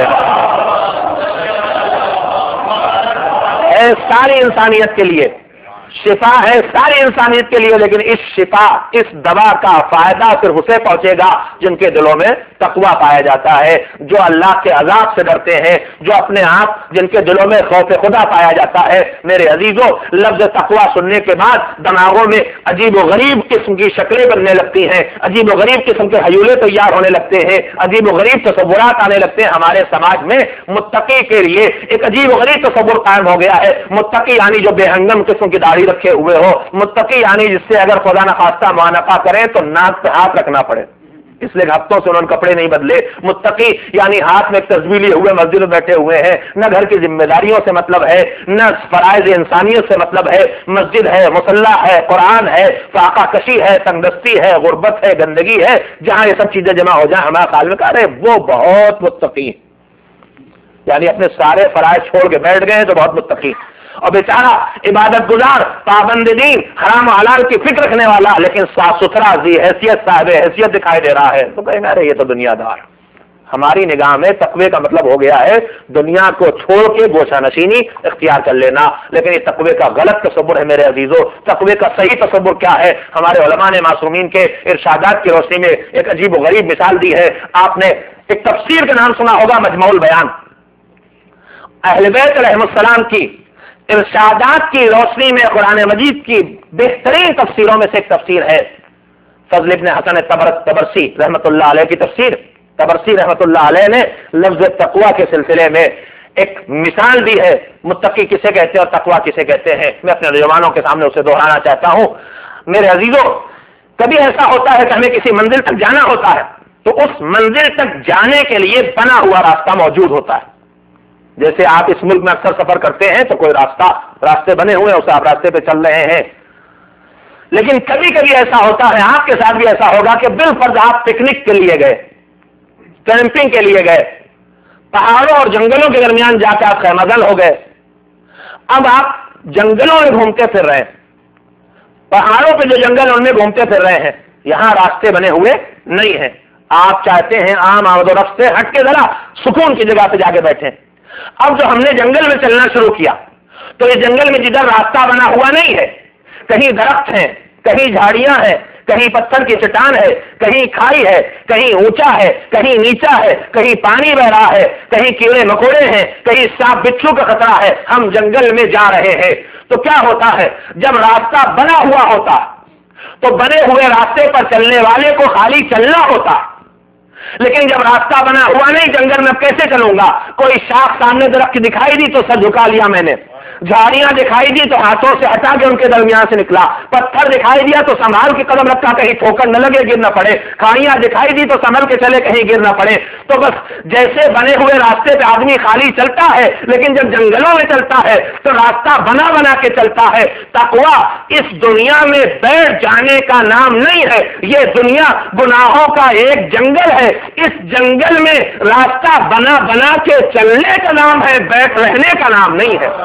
اے ساری انسانیت کے لیے شفا ہے، ساری انسانیت کے لیے، لیکن اس شفا اس دوا کا فائدہ صرف اسے پہنچے گا جن کے دلوں میں تقویٰ پایا جاتا ہے، جو اللہ کے عذاب سے ڈرتے ہیں، جو اپنے آپ جن کے دلوں میں خوف خدا پایا جاتا ہے۔ میرے عزیزوں، لفظ تقویٰ سننے کے بعد دماغوں میں عجیب و غریب قسم کی شکلیں بننے لگتی ہیں، عجیب و غریب قسم کے حیولے تیار ہونے لگتے ہیں، عجیب و غریب تصورات آنے لگتے ہیں۔ ہمارے سماج میں متقی کے لیے ایک عجیب و غریب تصور قائم ہو گیا ہے۔ متقی یعنی جو بے ہنگم قسم کی داڑھی رکھے ہوئے ہو، متقی یعنی جس سے اگر خدا نخواستہ معانقہ کریں تو ناک پہ ہاتھ رکھنا پڑے، اس لیے ہفتوں سے انہوں نے کپڑے نہیں بدلے۔ متقی یعنی ہاتھ میں ایک تسبیح لیے ہوئے مسجد میں بیٹھے ہوئے ہیں، نہ گھر کی ذمہ داریوں سے مطلب ہے، نہ فرائض انسانیت سے مطلب ہے، مسجد ہے، مصلی ہے، قرآن ہے، فاقہ کشی ہے، تنگدستی ہے، غربت ہے، گندگی ہے، جہاں یہ سب چیزیں جمع ہو جائیں ہمارا خیال میں کہہ رہے وہ بہت متقی، یعنی اپنے سارے فرائض چھوڑ کے بیٹھ گئے تو بہت متقی۔ اور بیچارہ عبادت گزار، پابند دین، حرام و حلال کی فکر رکھنے والا، لیکن صاف ستھرا ذی حیثیت صاحب حیثیت دکھائی دے رہا ہے تو کہیں گے یہ تو دنیا دار۔ ہماری نگاہ میں تقوی کا مطلب ہو گیا ہے دنیا کو چھوڑ کے گوشہ نشینی اختیار کر لینا، لیکن یہ تقوی کا غلط تصور ہے میرے عزیزوں۔ تقوی کا صحیح تصور کیا ہے؟ ہمارے علماء نے معصومین کے ارشادات کی روشنی میں ایک عجیب و غریب مثال دی ہے۔ آپ نے ایک تفسیر کا نام سنا ہوگا، مجموع البیان، اہل بیت علیہ السلام کی ارشادات کی روشنی میں قرآن مجید کی بہترین تفسیروں میں سے ایک تفسیر ہے فضل ابن حسن تبرسی رحمۃ اللہ علیہ کی تفسیر۔ تبرسی رحمۃ اللہ علیہ نے لفظ تقویٰ کے سلسلے میں ایک مثال دی ہے، متقی کسے کہتے ہیں اور تقویٰ کسے کہتے ہیں۔ میں اپنے نوجوانوں کے سامنے اسے دہرانا چاہتا ہوں۔ میرے عزیزوں، کبھی ایسا ہوتا ہے کہ ہمیں کسی منزل تک جانا ہوتا ہے تو اس منزل تک جانے کے لیے بنا ہوا راستہ موجود ہوتا ہے۔ جیسے آپ اس ملک میں اکثر سفر کرتے ہیں تو کوئی راستہ راستے بنے ہوئے ہیں، اسے آپ راستے پہ چل رہے ہیں، لیکن کبھی کبھی ایسا ہوتا ہے، آپ کے ساتھ بھی ایسا ہوگا کہ بالفرض آپ پکنک کے لیے گئے، کیمپنگ کے لیے گئے، پہاڑوں اور جنگلوں کے درمیان جا کے آپ خیمہ گل ہو گئے۔ اب آپ جنگلوں میں گھومتے پھر رہے ہیں، پہاڑوں پہ جو جنگل ان میں گھومتے پھر رہے ہیں، یہاں راستے بنے ہوئے نہیں ہیں۔ آپ چاہتے ہیں عام آمد و رفت سے ہٹ کے ذرا سکون کی جگہ پہ جا کے بیٹھیں۔ اب جو ہم نے جنگل میں چلنا شروع کیا تو یہ جنگل میں جدھر راستہ بنا ہوا نہیں ہے، کہیں درخت ہیں، کہیں جھاڑیاں ہیں، کہیں پتھر کی چٹان ہے، کہیں کھائی ہے، کہیں اونچا ہے، کہیں نیچا ہے، کہیں پانی بہ رہا ہے، کہیں کیڑے مکوڑے ہیں، کہیں سانپ بچھو کا خطرہ ہے، ہم جنگل میں جا رہے ہیں۔ تو کیا ہوتا ہے، جب راستہ بنا ہوا ہوتا تو بنے ہوئے راستے پر چلنے والے کو خالی چلنا ہوتا، لیکن جب راستہ بنا ہوا نہیں، جنگل میں کیسے چلوں گا؟ کوئی شاخ سامنے درخت دکھائی دی تو سر جھکا لیا میں نے، جھاڑیاں دکھائی دی تو ہاتھوں سے ہٹا کے ان کے درمیان سے نکلا، پتھر دکھائی دیا تو سنبھال کے قدم رکھا کہیں ٹھوکر نہ لگے، گر نہ پڑے، کھائیاں دکھائی دی تو سنبھل کے چلے کہیں گر نہ پڑے۔ تو بس جیسے بنے ہوئے راستے پہ آدمی خالی چلتا ہے، لیکن جب جنگلوں میں چلتا ہے تو راستہ بنا بنا کے چلتا ہے۔ تقویٰ اس دنیا میں بیٹھ جانے کا نام نہیں ہے، یہ دنیا گناہوں کا ایک جنگل ہے، اس جنگل میں راستہ بنا بنا کے چلنے کا نام ہے، بیٹھ رہنے کا نام نہیں ہے۔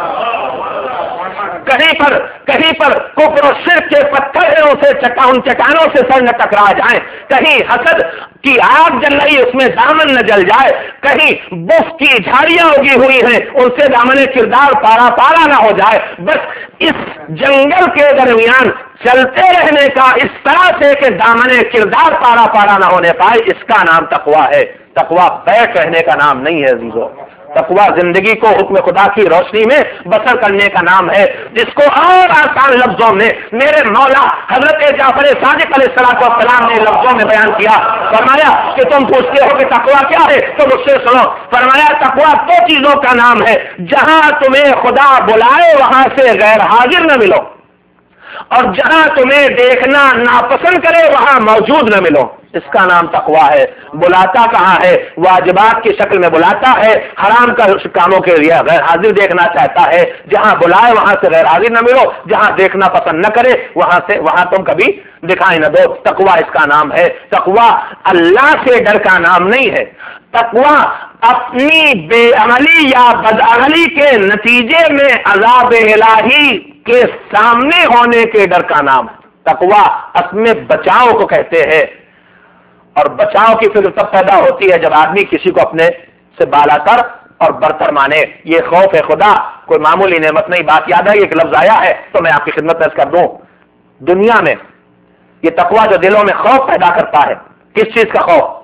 کہیں پر کہیں پر کفر و شرک کے پتھر ہیں، اسے چٹا ان چٹانوں سے سر نہ ٹکرا جائیں، کہیں حسد کی آگ جل رہی اس میں دامن نہ جل جائے، کہیں بف کی جھاڑیاں اگی ہوئی ہیں ان سے دامن کردار پارا پارا نہ ہو جائے۔ بس اس جنگل کے درمیان چلتے رہنے کا اس طرح سے کہ دامن کردار پارا پارا نہ ہونے پائے، اس کا نام تقویٰ ہے۔ تقویٰ بیٹھ رہنے کا نام نہیں ہے عزیزو۔ تقویٰ زندگی کو حکم خدا کی روشنی میں بسر کرنے کا نام ہے، جس کو اور آسان لفظوں میں میرے مولا حضرت جعفر صادق علیہ السلام نے لفظوں میں بیان کیا۔ فرمایا کہ تم پوچھتے ہو کہ تقویٰ کیا ہے تو مجھ سے سنو۔ فرمایا تقویٰ دو چیزوں کا نام ہے، جہاں تمہیں خدا بلائے وہاں سے غیر حاضر نہ ملو، اور جہاں تمہیں دیکھنا ناپسند کرے وہاں موجود نہ ملو، اس کا نام تقویٰ ہے۔ بلاتا کہاں ہے؟ واجبات کی شکل میں بلاتا ہے، حرام کا کاموں کے لیے غیر حاضر دیکھنا چاہتا ہے۔ جہاں بلائے وہاں سے غیر حاضر نہ ملو، جہاں دیکھنا پسند نہ کرے وہاں سے وہاں تم کبھی دکھائی نہ دو۔ تقویٰ اس کا نام ہے۔ تقویٰ اللہ سے ڈر کا نام نہیں ہے، تقویٰ اپنی بے عملی یا بدعملی کے نتیجے میں عذاب الہی کے سامنے ہونے کے ڈر کا نام ہے۔ تقویٰ اصل میں بچاؤ کو کہتے ہیں، اور بچاؤ کی فکر تب پیدا ہوتی ہے جب آدمی کسی کو اپنے سے بالا تر اور برتر مانے۔ یہ خوف خدا کوئی معمولی نعمت نہیں۔ بات یاد ہے، ایک لفظ آیا ہے تو میں آپ کی خدمت پیش کر دوں۔ دنیا میں یہ تقویٰ جو دلوں میں خوف پیدا کرتا ہے، کس چیز کا خوف؟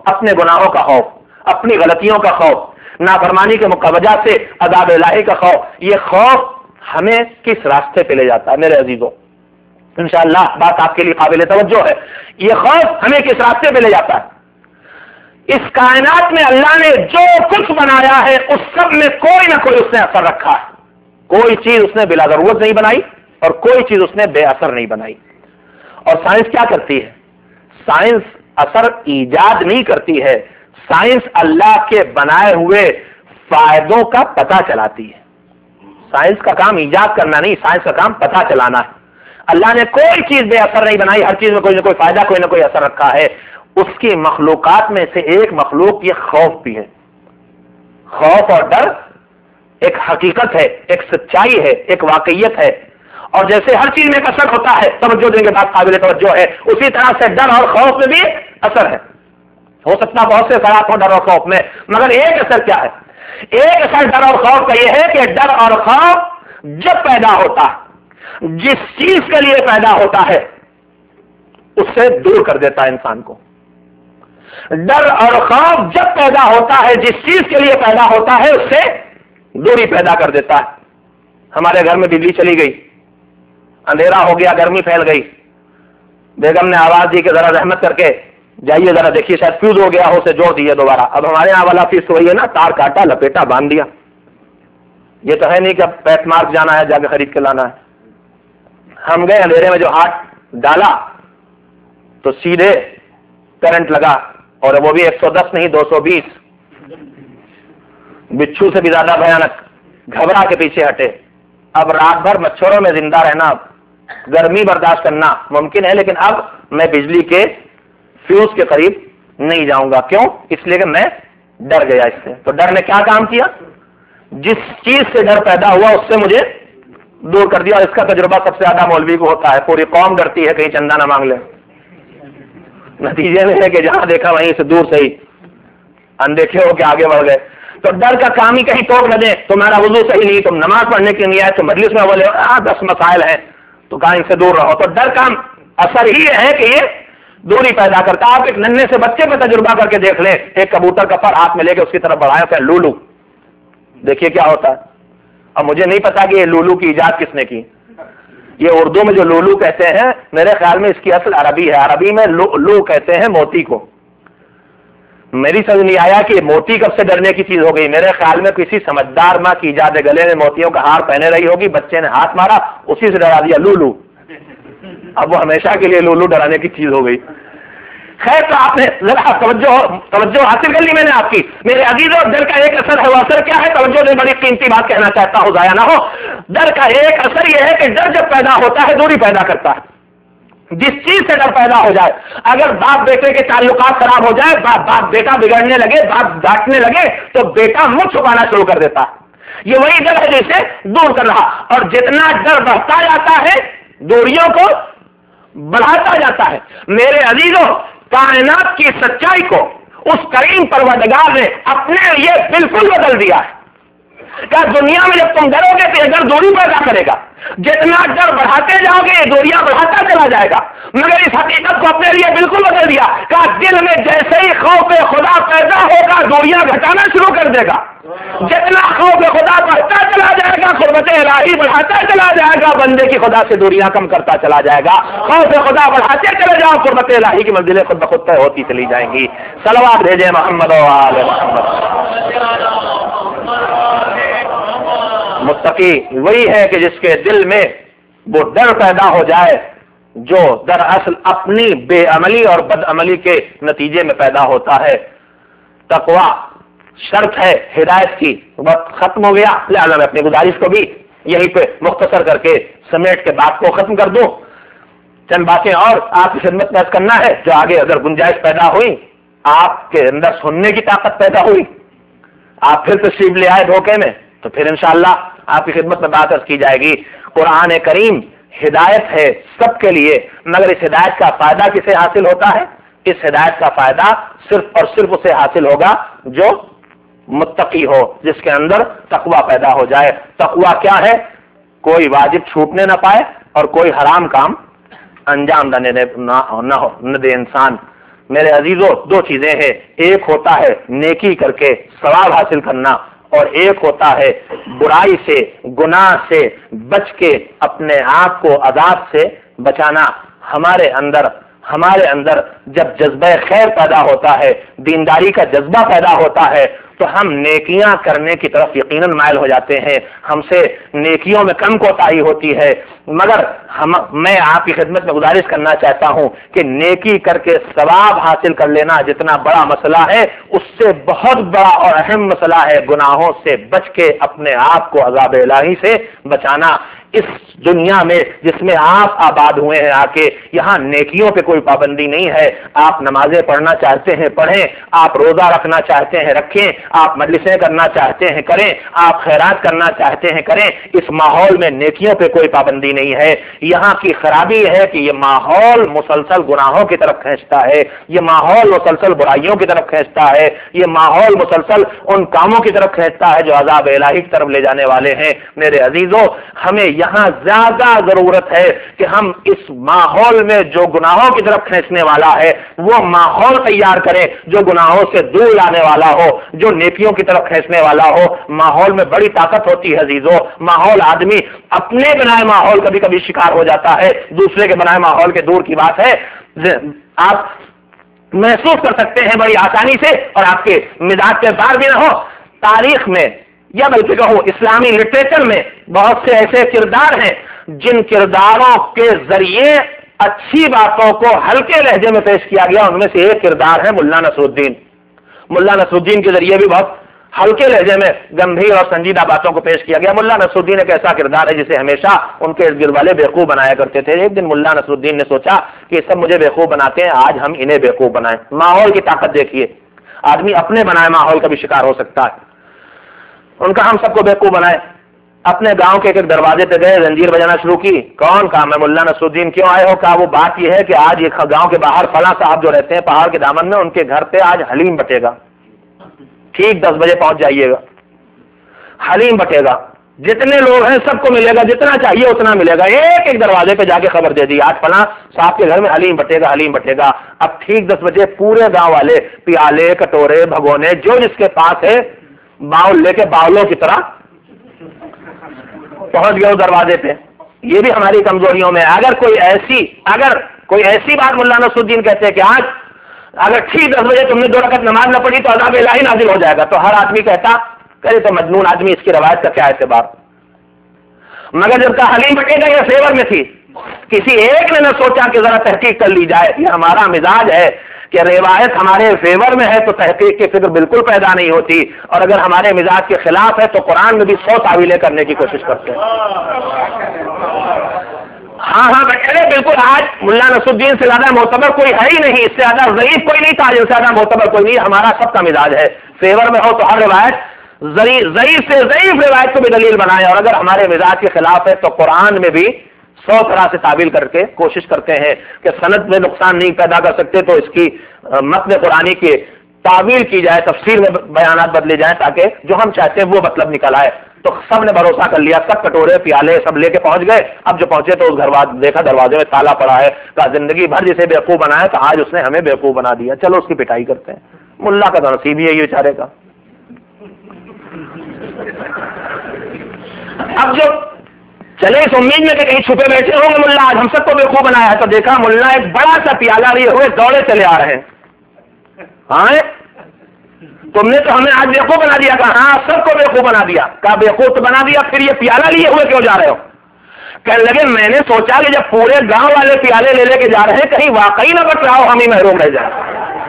اپنے گناہوں کا خوف، اپنی غلطیوں کا خوف، نافرمانی کے وجہ سے عذاب الہی کا خوف. یہ خوف ہمیں کس راستے پہ لے جاتا ہے میرے عزیزوں؟ انشاءاللہ بات آپ کے لیے قابل توجہ ہے. یہ خوف ہمیں کس راستے پہ لے جاتا ہے؟ اس کائنات میں اللہ نے جو کچھ بنایا ہے اس سب میں کوئی نہ کوئی اس نے اثر رکھا ہے. کوئی چیز اس نے بلا ضرورت نہیں بنائی اور کوئی چیز اس نے بے اثر نہیں بنائی. اور سائنس کیا کرتی ہے؟ سائنس اثر ایجاد نہیں کرتی ہے، سائنس اللہ کے بنائے ہوئے فائدوں کا پتہ چلاتی ہے. سائنس کا کام ایجاد کرنا نہیں، سائنس کا کام پتہ چلانا ہے. اللہ نے کوئی چیز بے اثر نہیں بنائی، ہر چیز میں کوئی نہ کوئی فائدہ، کوئی نہ کوئی اثر رکھا ہے. اس کی مخلوقات میں سے ایک مخلوق یہ خوف بھی ہے. خوف اور ڈر ایک حقیقت ہے، ایک سچائی ہے، ایک واقعیت ہے. اور جیسے ہر چیز میں ایک اثر ہوتا ہے، توجہ دیں گے بات قابل توجہ ہے، اسی طرح سے ڈر اور خوف میں بھی اثر ہے. ہو سکتا بہت سے اثرات ہوں ڈر اور خوف میں، مگر ایک اثر کیا ہے؟ ایک اثر ڈر اور خوف کا یہ ہے کہ ڈر اور خوف جب پیدا ہوتا ہے، جس چیز کے لیے پیدا ہوتا ہے اس سے دور کر دیتا ہے انسان کو. ڈر اور خوف جب پیدا ہوتا ہے، جس چیز کے لیے پیدا ہوتا ہے اس سے دوری پیدا کر دیتا ہے. ہمارے گھر میں بجلی چلی گئی، اندھیرا ہو گیا، گرمی پھیل گئی، بیگم نے آواز دی کہ ذرا رحمت کر کے جائیے ذرا دیکھیے شاید فیوز ہو گیا ہو، اسے جوڑ دیے دوبارہ. اب ہمارے یہاں والا فیس وہی ہے نا، تار کاٹا لپیٹا باندھ دیا. یہ تو ہے نہیں کہ اب پیٹ مارک جانا ہے جا کے خرید کے لانا ہے. ہم گئے اندھیرے میں جو ہاتھ ڈالا تو سیدھے کرنٹ لگا، اور وہ بھی ایک سو دس نہیں دو سو بیس، بچھو سے بھی زیادہ بھیانک. گھبرا کے پیچھے ہٹے. اب رات بھر مچھروں میں زندہ رہنا، گرمی برداشت کرنا ممکن ہے، لیکن اب میں بجلی کے فیوز کے قریب نہیں جاؤں گا. کیوں؟ اس لیے کہ میں ڈر گیا اس سے. تو ڈر نے کیا کام کیا؟ جس چیز سے ڈر پیدا ہوا اس سے مجھے دور کر دیا. اور اس کا تجربہ سب سے زیادہ مولوی کو ہوتا ہے. پوری قوم ڈرتی ہے کہیں چندہ نہ مانگ لے. نتیجے میں ہے کہ جہاں دیکھا وہیں سے دور سے ہی اندیکھے ہو کے آگے بڑھ گئے. تو ڈر کا کام ہی کہیں ٹوک نہ دیں. تمہارا وضو صحیح نہیں، تم نماز پڑھنے کے لیے آئے تو مجلس میں بولے دس مسائل ہیں تو کہاں ان سے دور رہو. تو ڈر کا اثر ہی ہے کہ یہ دوری پیدا کرتا. آپ ایک ننھے سے بچے پہ تجربہ کر کے دیکھ لیں. ایک کبوتر کا پر ہاتھ میں لے کے اس کی طرف بڑھائے کہ لولو، دیکھیے کیا ہوتا ہے. اب مجھے نہیں پتا کہ یہ لولو کی ایجاد کس نے کی. یہ اردو میں جو لولو کہتے ہیں میرے خیال میں اس کی اصل عربی ہے. عربی میں لو, لو کہتے ہیں موتی کو. میری سمجھ نہیں آیا کہ موتی کب سے ڈرنے کی چیز ہو گئی. میرے خیال میں کسی سمجھدار ماں کی ایجاد، گلے میں موتیوں کا ہار پہنے رہی ہوگی، بچے نے ہاتھ مارا اسی سے ڈرا دیا لولو. اب وہ ہمیشہ کے لیے لولو ڈرانے کی چیز ہو گئی. خیر تو آپ نے ذرا توجہ توجہ حاصل کر لی میں نے آپ کی. میرے عزیزوں، ڈر کا ایک اثر ہے. وہ اثر کیا ہے؟ توجہ نے بڑی قیمتی بات کہنا چاہتا ہوں، ضائع نہ ہو. ڈر کا ایک اثر یہ ہے کہ ڈر جب پیدا ہوتا ہے دوری پیدا کرتا ہے. جس چیز سے ڈر پیدا ہو جائے، اگر باپ بیٹے کے تعلقات خراب ہو جائے، باپ باپ بیٹا بگڑنے لگے، باپ ڈانٹنے لگے تو بیٹا منہ چھپانا شروع کر دیتا ہے. یہ وہی ڈر ہے جسے دور کر رہا. اور جتنا ڈر بڑھتا جاتا ہے دوریوں کو بڑھاتا جاتا ہے. میرے عزیزوں، کائنات کی سچائی کو اس کریم پروردگار نے اپنے لیے بالکل بدل دیا ہے. کیا دنیا میں جب تم ڈرو گے تو یہ ڈر دوری پیدا کرے گا. جتنا ڈر بڑھاتے جاؤ گے یہ دوریاں بڑھاتا چلا جائے گا. مگر اس حقیقت کو اپنے لیے بالکل بدل دیا. کیا دل میں جیسے ہی خوف خدا پیدا ہوگا دوریاں گھٹانا شروع کر دے گا. جتنا خوف خدا بڑھتا چلا جائے گا قربت الہی بڑھاتا چلا جائے گا. بندے کی خدا سے دوریاں کم کرتا چلا جائے گا. خوف خدا بڑھاتے چلے جاؤ قربت الہی کی منزلیں خود بخود طے ہوتی چلی جائیں گی. صلوات بھیجے محمد و آل محمد. متقی وہی ہے کہ جس کے دل میں وہ ڈر پیدا ہو جائے جو دراصل اپنی بے عملی اور بد عملی کے نتیجے میں پیدا ہوتا ہے. تقویٰ شرط ہے ہدایت کی. وقت ختم ہو گیا، لہٰذا میں اپنی گزارش کو بھی یہیں پہ مختصر کر کے سمیٹ کے بات کو ختم کر دوں. چند باتیں اور آپ کی خدمت میں کرنا ہے جو آگے اگر گنجائش پیدا ہوئی، آپ کے اندر سننے کی طاقت پیدا ہوئی، آپ پھر تشریف لے آئے دھوکے میں، تو پھر انشاءاللہ آپ کی خدمت میں بات عرض کی جائے گی. قرآن کریم ہدایت ہے سب کے لیے، مگر اس ہدایت کا فائدہ کسے حاصل ہوتا ہے؟ اس ہدایت کا فائدہ صرف اور صرف اسے حاصل ہوگا جو متقی ہو، جس کے اندر تقویٰ پیدا ہو جائے. تقویٰ کیا ہے؟ کوئی واجب چھوٹنے نہ پائے اور کوئی حرام کام انجام نہ دے انسان. میرے عزیزوں دو چیزیں ہیں، ایک ہوتا ہے نیکی کر کے ثواب حاصل کرنا، اور ایک ہوتا ہے برائی سے گناہ سے بچ کے اپنے آپ کو عذاب سے بچانا۔ ہمارے اندر ہمارے اندر جب جذبہ خیر پیدا ہوتا ہے، دینداری کا جذبہ پیدا ہوتا ہے، تو ہم نیکیاں کرنے کی طرف یقیناً مائل ہو جاتے ہیں، ہم سے نیکیوں میں کم کوتاہی ہوتی ہے۔ مگر ہم میں آپ کی خدمت میں گزارش کرنا چاہتا ہوں کہ نیکی کر کے ثواب حاصل کر لینا جتنا بڑا مسئلہ ہے، اس سے بہت بڑا اور اہم مسئلہ ہے گناہوں سے بچ کے اپنے آپ کو عذاب الہی سے بچانا۔ اس دنیا میں جس میں آپ آباد ہوئے ہیں آ کے، یہاں نیکیوں پہ کوئی پابندی نہیں ہے۔ آپ نمازیں پڑھنا چاہتے ہیں پڑھیں، آپ روزہ رکھنا چاہتے ہیں رکھیں، آپ مجلسیں کرنا چاہتے ہیں کریں، آپ خیرات کرنا چاہتے ہیں کریں۔ اس ماحول میں نیکیوں پہ کوئی پابندی نہیں ہے۔ یہاں کی خرابی ہے کہ یہ ماحول مسلسل گناہوں کی طرف کھینچتا ہے، یہ ماحول مسلسل برائیوں کی طرف کھینچتا ہے، یہ ماحول مسلسل ان کاموں کی طرف کھینچتا ہے جو عذاب الہی کی طرف لے جانے والے ہیں۔ میرے عزیزوں، ہمیں یہاں زیادہ ضرورت ہے کہ ہم اس ماحول میں جو گناہوں کی طرف کھینچنے والا ہے وہ ماحول تیار کریں جو گناہوں سے دور لانے والا ہو، جو نیکیوں کی طرف کھینچنے والا ہو۔ ماحول میں بڑی طاقت ہوتی ہے عزیزوں، ماحول آدمی اپنے بنائے ماحول کبھی کبھی شکار ہو جاتا ہے، دوسرے کے بنائے ماحول کے دور کی بات ہے۔ آپ محسوس کر سکتے ہیں بڑی آسانی سے، اور آپ کے مزاج کے بار بھی نہ ہو، تاریخ میں یا بلکہ کہوں اسلامی لٹریچر میں بہت سے ایسے کردار ہیں جن کرداروں کے ذریعے اچھی باتوں کو ہلکے لہجے میں پیش کیا گیا۔ ان میں سے ایک کردار ہے ملا نصر الدین۔ ملا نصر الدین کے ذریعے بھی بہت ہلکے لہجے میں گمبھیر اور سنجیدہ باتوں کو پیش کیا گیا۔ ملا نصر الدین ایک ایسا کردار ہے جسے ہمیشہ ان کے ارد گرد والے بیوقوف بنایا کرتے تھے۔ ایک دن ملا نصر الدین نے سوچا کہ یہ سب مجھے بیوقوف بناتے ہیں، آج ہم انہیں بیوقوف بنائیں۔ ماحول کی طاقت دیکھیے، آدمی اپنے بنائے ماحول کا بھی شکار ہو سکتا ہے۔ ان کا ہم سب کو بیوقوف بنائے۔ اپنے گاؤں کے ایک دروازے پہ گئے، زنجیر بجانا شروع کی۔ کون؟ کہا میں ملا نصر الدین۔ کیوں آئے ہو؟ کہا وہ بات یہ ہے کہ آج ایک گاؤں کے باہر فلاں صاحب جو رہتے ہیں پہاڑ کے دامن میں، ان کے گھر پہ آج حلیم بٹے گا، ٹھیک دس بجے پہنچ جائیے گا۔ حلیم بٹے گا، جتنے لوگ ہیں سب کو ملے گا، جتنا چاہیے اتنا ملے گا۔ ایک ایک دروازے پہ جا کے خبر دے دی، آج فلاں صاحب کے گھر میں حلیم بٹے گا، حلیم بٹے گا۔ اب ٹھیک دس بجے پورے گاؤں والے پیالے کٹورے بھگونے جو جس کے پاس ہے باؤل لے کے باؤلوں کی طرح پہنچ گئے دروازے پہ۔ یہ بھی ہماری کمزوریوں میں ہے۔ اگر کوئی ایسی اگر کوئی ایسی بات ملا نصر الدین کہتے ہیں کہ آج اگر ٹھیک دس بجے تم نے دو رکعت نماز نہ پڑھی تو عذاب الہی نازل ہو جائے گا، تو ہر آدمی کہتا کرے تو مجنون آدمی، اس کی روایت کا کیا اعتبار۔ مگر جب کا حلیم بٹے گا یہ فیور میں تھی، کسی ایک نے نہ سوچا کہ ذرا تحقیق کر لی جائے۔ یہ ہمارا مزاج ہے کہ روایت ہمارے فیور میں ہے تو تحقیق کی فکر بالکل پیدا نہیں ہوتی، اور اگر ہمارے مزاج کے خلاف ہے تو قرآن میں بھی سو تعویلیں کرنے کی کوشش کرتے ہیں۔ ہاں ہاں بیٹھے بالکل، آج ملا نصر الدین سے زیادہ معتبر کوئی ہے ہی نہیں، اس سے زیادہ ضعیف کوئی نہیں تھا، اس سے زیادہ معتبر کوئی نہیں۔ ہمارا سب کا مزاج ہے فیور میں ہو تو ہر روایت ضعیف سے ضعیف روایت کو بھی دلیل بنائے، اور اگر ہمارے مزاج کے خلاف ہے تو قرآن میں بھی سو طرح سے تعبیر کر کے کوشش کرتے ہیں کہ سند میں نقصان نہیں پیدا کر سکتے تو اس کی متن قرآنی کی تعبیر کی جائے، تفسیر میں بیانات بدلے جائیں تاکہ جو ہم چاہتے ہیں وہ مطلب نکل آئے۔ تو سب نے بھروسہ کر لیا، سب کٹورے پیالے سب لے کے پہنچ گئے۔ اب جو پہنچے تو اس گھر دیکھا دروازے میں تالا پڑا ہے، کہا زندگی بھر جسے بیوقوف بنایا تو آج اس نے ہمیں بیوقوف بنا دیا، چلو اس کی پٹائی کرتے ہیں۔ ملا کا تو نصیب ہی ہے یہ بیچارے کا۔ اب جو چلے اس امید میں کہ کہیں چھپے بیٹھے ہوں گے ملا، آج ہم سب کو بیوقوف بنایا ہے، تو دیکھا ملا ایک بڑا سا پیالہ لیے ہوئے دوڑے چلے آ رہے ہیں۔ ہاں تم نے تو ہمیں آج بیوقوف بنا دیا، کہا ہاں سب کو بیوقوف بنا دیا۔ کہا بیوقوف تو بنا دیا، پھر یہ پیالہ لیے ہوئے کیوں جا رہے ہو؟ کہنے لگے میں نے سوچا کہ جب پورے گاؤں والے پیالے لے لے کے جا رہے ہیں کہیں واقعی نہ بٹ رہا ہو ہم ہی محروم رہ جائیں۔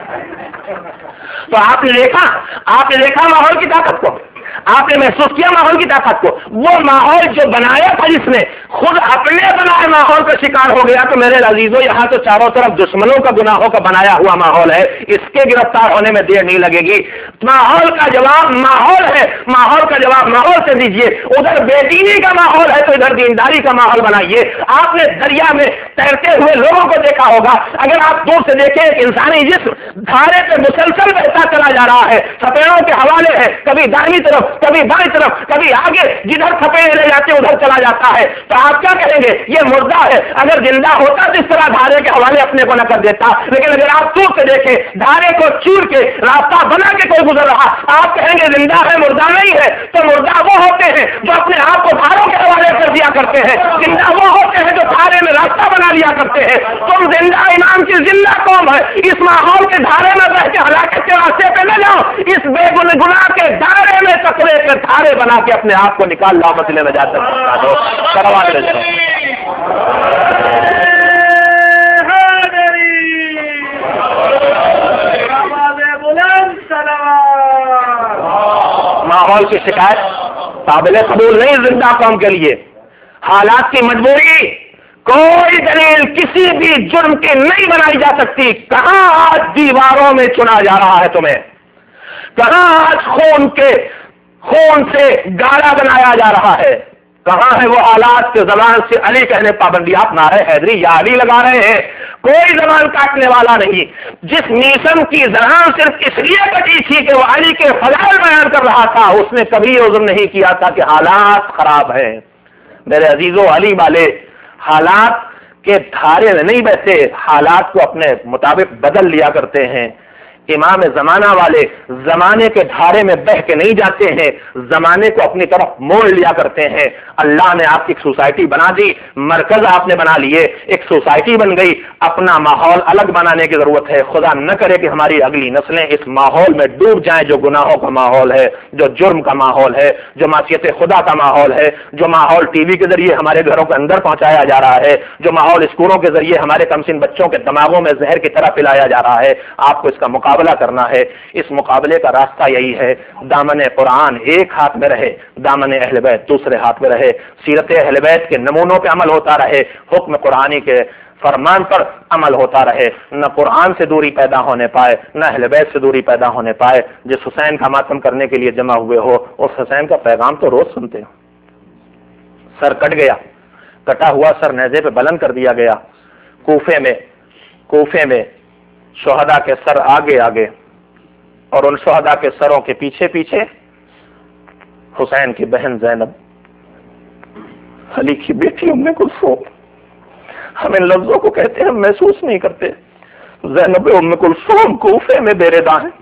تو آپ نے دیکھا آپ نے دیکھا ماحول کی طاقت کو، آپ نے محسوس کیا ماحول کی طاقت کو۔ وہ ماحول جو بنایا تھا جس نے خود اپنے بنائے ماحول کا شکار ہو گیا، تو میرے عزیزوں یہاں تو چاروں طرف دشمنوں کا گناہوں کا بنایا ہوا ماحول ہے، اس کے گرفتار ہونے میں دیر نہیں لگے گی۔ ماحول کا جواب ماحول ہے، ماحول کا جواب ماحول سے دیجیے۔ ادھر بے دینی کا ماحول ہے تو ادھر دینداری کا ماحول بنائیے۔ آپ نے دریا میں تیرتے ہوئے لوگوں کو دیکھا ہوگا، اگر آپ دور سے دیکھیں ایک انسانی جسم دھارے پہ مسلسل بہتا چلا جا رہا ہے، سپیڑوں کے حوالے ہے، کبھی دائیں طرف کبھی بائیں طرف کبھی آگے، جدھر تھپیڑے لے جاتے ادھر چلا جاتا ہے. تو آپ کیا کہیں گے؟ یہ مردہ ہے. اگر زندہ ہوتا تو اس طرح دھارے کے حوالے اپنے کو نہ کر دیتا. لیکن اگر آپ دور سے دیکھیں دھارے کو چور کے راستہ بنا کے کوئی گزر رہا، آپ کہیں گے زندہ ہے مردہ نہیں ہے. تو مردہ وہ ہوتے ہیں جو اپنے آپ کو دھاروں کے حوالے کر دیا کرتے ہیں، زندہ وہ ہوتے ہیں جو دھارے میں راستہ بنا لیا کرتے ہیں. تم زندہ امام کی زندہ قوم ہے. اس ماحول کے دھارے میں بہ کے ہلاکت کے راستے پہ نہ جاؤ، اس بے گناہ کے دھارے میں چکرے کے دھارے بنا کے اپنے آپ کو نکال لاؤ، مسئلے میں جا سکتا دو کروا کے لے ماحول کی شکایت قابل قبول نہیں زندہ قوم کے لیے. حالات کی مجبوری کوئی دلیل کسی بھی جرم کی نہیں بنائی جا سکتی. کہاں آج دیواروں میں چنا جا رہا ہے تمہیں؟ کہاں آج خون کے خون سے گاڑا بنایا جا رہا ہے؟ کہاں ہے وہ حالات کے زبان سے علی کہنے پابندی؟ آپ نعرہ حیدری یا علی لگا رہے ہیں، کوئی زبان کاٹنے والا نہیں. جس میسم کی زبان صرف اس لیے کٹی تھی کہ وہ علی کے فضائل بیان کر رہا تھا، اس نے کبھی عذر نہیں کیا تھا کہ حالات خراب ہیں. میرے عزیزو، علی والے حالات کے دھارے میں نہیں بیٹھتے، حالات کو اپنے مطابق بدل لیا کرتے ہیں. امام زمانہ والے زمانے کے دھارے میں بہ کے نہیں جاتے ہیں، زمانے کو اپنی طرف موڑ لیا کرتے ہیں. اللہ نے آپ کی ایک سوسائٹی بنا دی، مرکز آپ نے بنا لیے، ایک سوسائٹی بن گئی. اپنا ماحول الگ بنانے کی ضرورت ہے. خدا نہ کرے کہ ہماری اگلی نسلیں اس ماحول میں ڈوب جائیں جو گناہوں کا ماحول ہے، جو جرم کا ماحول ہے، جو معصیت خدا کا ماحول ہے، جو ماحول ٹی وی کے ذریعے ہمارے گھروں کے اندر پہنچایا جا رہا ہے، جو ماحول اسکولوں کے ذریعے ہمارے کمسن بچوں کے دماغوں میں زہر کی طرح پلایا جا رہا ہے. آپ کو اس کا مقابلہ کرنا ہے. اس مقابلے کا راستہ یہی ہے، دامن قرآن ایک ہاتھ میں رہے، دامن اہل بیت دوسرے ہاتھ میں رہے، سیرت اہل بیت کے نمونوں پہ عمل ہوتا رہے، حکم قرآنی کے فرمان پر عمل ہوتا رہے. نہ قرآن سے دوری پیدا ہونے پائے، نہ اہل بیت سے دوری پیدا ہونے پائے. جس حسین کا ماتم کرنے کے لیے جمع ہوئے ہو، اس حسین کا پیغام تو روز سنتے ہو. سر کٹ گیا، کٹا ہوا سر نیزے پہ بلند کر دیا گیا. کوفے میں کوفے میں شہداء کے سر آگے آگے اور ان شہداء کے سروں کے پیچھے پیچھے حسین کی بہن زینب، علی کی بیٹی ام کلثوم. ہم ان لفظوں کو کہتے ہیں، ہم محسوس نہیں کرتے. زینب ام کلثوم کوفے میں بے ردا ہیں،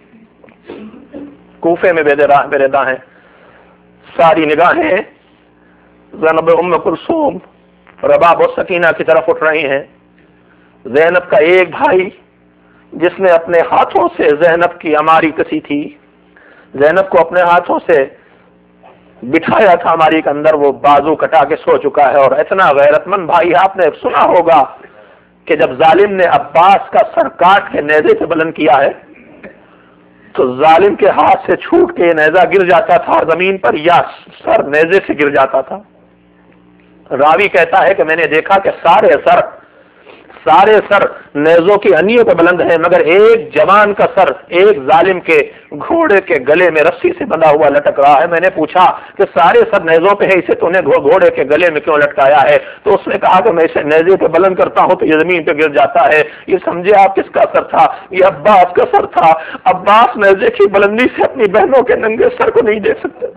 کوفے میں بے ردا ہیں. ساری نگاہیں زینب ام کلثوم رباب و سکینہ کی طرف اٹھ رہی ہیں. زینب کا ایک بھائی جس نے اپنے ہاتھوں سے زینب کی اماری کسی تھی، زینب کو اپنے ہاتھوں سے بٹھایا تھا اماری کے اندر، وہ بازو کٹا کے سو چکا ہے. اور اتنا غیرت مند بھائی، آپ نے سنا ہوگا کہ جب ظالم نے عباس کا سر کاٹ کے نیزے سے بلند کیا ہے تو ظالم کے ہاتھ سے چھوٹ کے نیزہ گر جاتا تھا زمین پر، یا سر نیزے سے گر جاتا تھا. راوی کہتا ہے کہ میں نے دیکھا کہ سارے سر سارے سر نیزوں کی انیوں پہ بلند ہیں، مگر ایک جوان کا سر ایک ظالم کے گھوڑے کے گلے میں رسی سے بندھا ہوا لٹک رہا ہے. میں نے پوچھا کہ سارے سر نیزوں پہ ہے، اسے تو نے گھوڑے کے گلے میں کیوں لٹکایا ہے؟ تو اس نے کہا کہ میں اسے نیزے پہ بلند کرتا ہوں تو یہ زمین پہ گر جاتا ہے. یہ سمجھے آپ کس کا سر تھا؟ یہ عباس کا سر تھا. عباس نیزے کی بلندی سے اپنی بہنوں کے ننگے سر کو نہیں دیکھ سکتے.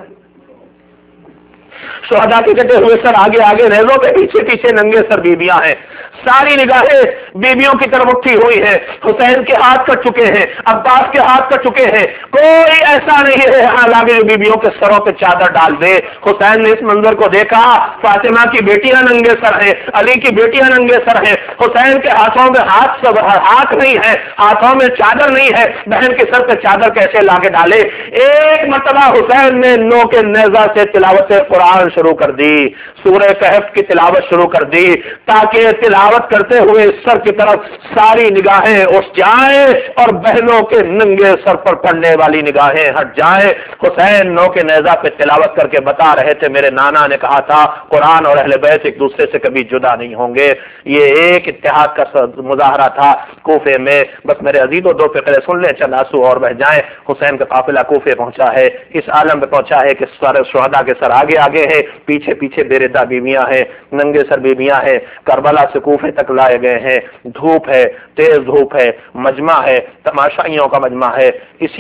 شہداء کے کٹے ہوئے سر آگے آگے، نیزوں پہ پیچھے پیچھے ننگے سر بیبیاں ہیں. ساری نگاہیں بیبیوں کی طرف اٹھی ہوئی ہیں. حسین کے ہاتھ کٹ چکے ہیں، عباس کے ہاتھ کٹ چکے ہیں. کوئی ایسا نہیں ہے حالانکہ جو بیبیوں کے سروں پہ چادر ڈال دے. حسین نے اس منظر کو دیکھا، فاطمہ کی بیٹیاں ننگے سر ہیں، علی کی بیٹیاں ننگے سر ہیں. حسین کے ہاتھوں میں ہاتھ ہاتھ نہیں ہے، ہاتھوں میں چادر نہیں ہے. بہن کے سر پہ چادر کیسے لا کے ڈالے؟ ایک مرتبہ حسین نے نو کے نیزہ سے تلاوت قرآن شروع کر دی، سورہ کہف کی تلاوت شروع کر دی، تاکہ تلاوت کرتے ہوئے سر کی طرف ساری نگاہیں اٹھ جائیں اور بہنوں کے ننگے سر پر پڑنے والی نگاہیں ہٹ جائیں. حسین نو کے نیزہ پہ تلاوت کر کے بتا رہے تھے، میرے نانا نے کہا تھا قرآن اور اہل بیت ایک دوسرے سے کبھی جدا نہیں ہوں گے. یہ ایک اتحاد کا مظاہرہ تھا کوفے میں. بس میرے عزیزوں دو فقرے سن لیں، چند آنسو اور بہ جائیں. حسین کا قافلہ کوفے پہنچا ہے، اس عالم پہ پہنچا ہے کہ سارے شہداء کے سر آگے آگے ہیں، پیچھے پیچھے بے ردا بیویاں ہیں، ننگے سر بیویاں ہیں. کربلا سے کوفے تک لائے گئے ہیں. دھوپ ہے، تیز دھوپ ہے، مجمع ہے، تماشائیوں کا مجمع ہے. اسی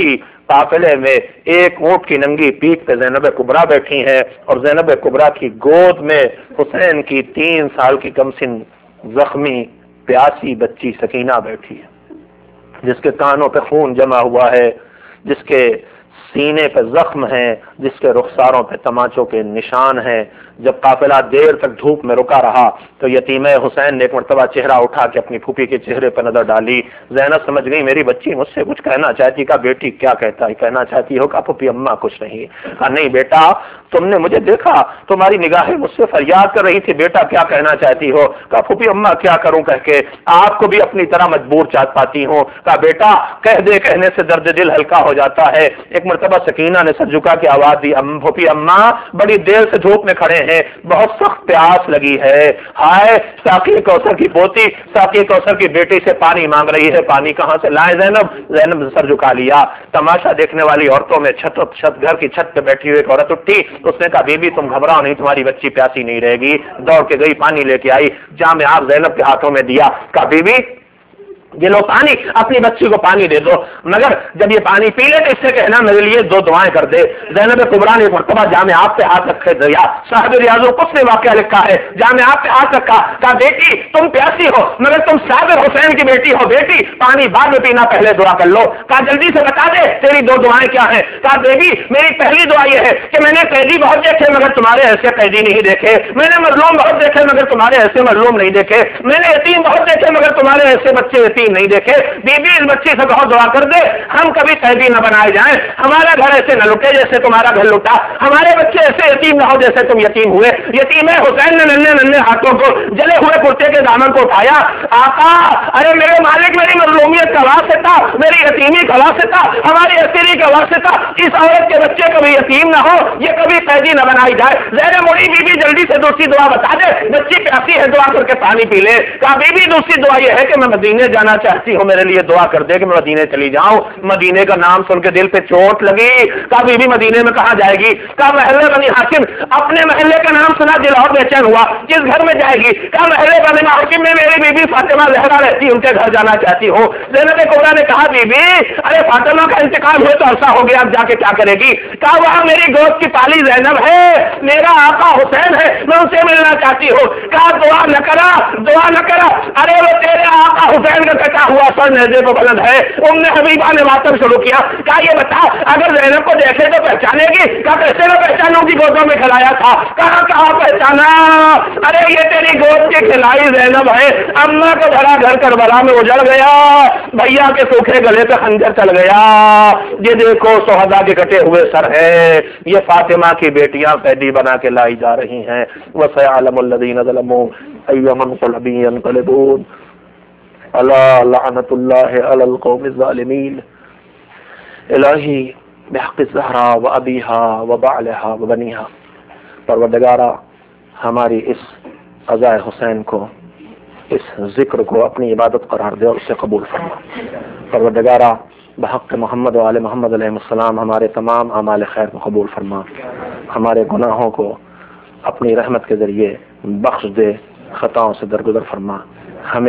قافلے میں ایک اونٹ کی ننگی پیٹھ پہ زینب کبریٰ بیٹھی ہیں اور زینب کبریٰ کی گود میں حسین کی تین سال کی کم سن زخمی پیاسی بچی سکینہ بیٹھی ہے، جس کے کانوں پہ خون جمع ہوا ہے، جس کے سینے پہ زخم ہیں، جس کے رخساروں پہ تماچوں کے نشان ہیں۔ جب قافلہ دیر تک دھوپ میں رکا رہا تو یتیم حسین نے ایک مرتبہ چہرہ اٹھا کے اپنی پھوپھی کے چہرے پر نظر ڈالی۔ زینب سمجھ گئی میری بچی مجھ سے کچھ کہنا چاہتی، کہا بیٹی کیا کہتا ہے کہنا چاہتی ہو؟ کہا پھوپھی اماں کچھ نہیں۔ کہا نہیں بیٹا تم نے مجھے دیکھا، تمہاری نگاہیں مجھ سے فریاد کر رہی تھی، بیٹا کیا کہنا چاہتی ہو؟ کہا پھوپھی اماں کیا کروں کہہ کے آپ کو بھی اپنی طرح مجبور چاہت پاتی ہوں۔ کہا بیٹا کہہ دے کہنے سے درد دل ہلکا ہو جاتا ہے۔ ایک مرتبہ سکینہ نے سر جھکا کے آواز دی، ام پھوپھی اماں بڑی دیر سے دھوپ میں کھڑے ہیں، بہت سخت پیاس لگی ہے، ہائے ساقی کوثر کی پوتی ساقی کوثر کی بیٹی سے پانی مانگ رہی ہے، پانی کہاں سے لائے زینب؟ زینب نے سر جھکا لیا۔ تماشا دیکھنے والی عورتوں میں چھت چھت گھر کی چھت پہ بیٹھی ہوئی ایک عورت اٹھی، اس نے کہا بی بی تم گھبراؤ نہیں، تمہاری بچی پیاسی نہیں رہے گی۔ دوڑ کے گئی، پانی لے کے آئی، جام آپ زینب کے ہاتھوں میں دیا، کہا بی بی یہ لو پانی، اپنی بچی کو پانی دے دو، مگر جب یہ پانی پی لے تو اس سے کہنا میرے لیے دو دعائیں کر دے۔ زینب کبریٰ نے مرتبہ جامع آپ پہ ہاتھ رکھے دیا، صاحب ریاض القدس نے واقعہ لکھا ہے، جامع آپ پہ ہاتھ رکھا، کہا بیٹی تم پیاسی ہو مگر تم صابر حسین کی بیٹی ہو، بیٹی پانی بعد میں پینا پہلے دعا کر لو۔ کہا جلدی سے بتا دے تیری دو دعائیں کیا ہیں؟ کہا بیٹی میری پہلی دعا یہ ہے کہ میں نے قیدی بہت دیکھے مگر تمہارے ایسے قیدی نہیں دیکھے، میں نے مظلوم بہت دیکھے مگر تمہارے ایسے مظلوم نہیں دیکھے، میں نے یتیم بہت دیکھے مگر تمہارے ایسے بچے یتیم نہیں دیکھے۔ بی بی اس بچی سے بہت دعا کر دے ہم کبھی قیدی نہ بنائے جائیں، ہمارا گھر ایسے نہ لٹے جیسے تمہارا گھر لٹا، ہمارے بچے ایسے یتیم نہ ہو جیسے تم یتیم ہوئے۔ یتیم حسین نے ننھے ننھے ہاتھوں کو جلے ہوئے کرتے کے دامن کو اٹھایا، آقا ارے میرے مالک میری مظلومیت کا واسطہ، میری یتیمی کا واسطہ، ہماری اسیری کا واسطہ اس عورت کے بچے کبھی یتیم نہ ہو، یہ کبھی قیدی نہ بنائی جائے۔ زینب مڑی بی بی جلدی سے دوسری دعا بتا دے، بچی پیاسی ہے دعا کر کے پانی پی لے۔ کہا بی بی دوسری دعا یہ ہے کہ میں مدینے جانا چاہتی ہوں، میرے لیے دعا کر دے کہ میں مدینے چلی جاؤں۔ مدینے کا نام سن کے دل پہ چوٹ لگی، کہا بی بی مدینے میں کہاں جائے گی؟ کہا محلے بنی ہاشم، اپنے محلے کا نام سنا دل اور بے چین ہوا، کس گھر میں جائے گی؟ کہا محلے بنی ہاشم میں میری بی بی فاطمہ زہرا رہتی، ان کے گھر جانا چاہتی ہوں۔ زینب کبریٰ نے کہا بی بی ارے فاطمہ کا انتقال ہوئے تو عرصہ ہو گیا، اب جا کے کیا کرے گی؟ کہا وہاں میری گود کی پالی زینب ہے، میرا آقا حسین ہے، میں ان سے ملنا چاہتی ہوں۔ کہا دعا نہ کرا دعا نہ کرا، ارے وہ تیرے آقا حسین کا کٹا ہوا سر نیزے کو بلند ہے۔ ام حبیبہ نے ماتم شروع کیا، کہا یہ بتا اگر زینب کو دیکھے تو پہچانے گی؟ کہا کیسے نہ پہچانوں کی گودوں میں کھلایا تھا۔ کہا کہاں پہچانا؟ ارے یہ تیری گود کی کھلائی زینب ہے، اماں کا بھرا گھر کربلا میں اجڑ گیا، بھیا کے سوکھے گلے پہ خنجر چل گیا، یہ دیکھو شہداء کے کٹے ہوئے سر ہے، یہ فاطمہ کی بیٹیاں قیدی بنا کے لائی جا رہی ہیں۔ وَسَيَعْلَمُ الَّذِينَ ظَلَمُوا أَيَّ مُنقَلَبٍ يَنقَلِبُونَ اللہ لعنت اللہ علی القوم الظالمین۔ الہی بحق الزہرا و ابیہا و بعلہا و بنیہا، پروردگارہ ہماری اس عزائے حسین کو، اس ذکر کو اپنی عبادت قرار دے اور اسے قبول فرما۔ پروردگارہ بحق محمد و آل محمد علیہ السلام ہمارے تمام اعمال خیر کو قبول فرما، ہمارے گناہوں کو اپنی رحمت کے ذریعے بخش دے، خطاؤں سے درگزر فرما، ہمیں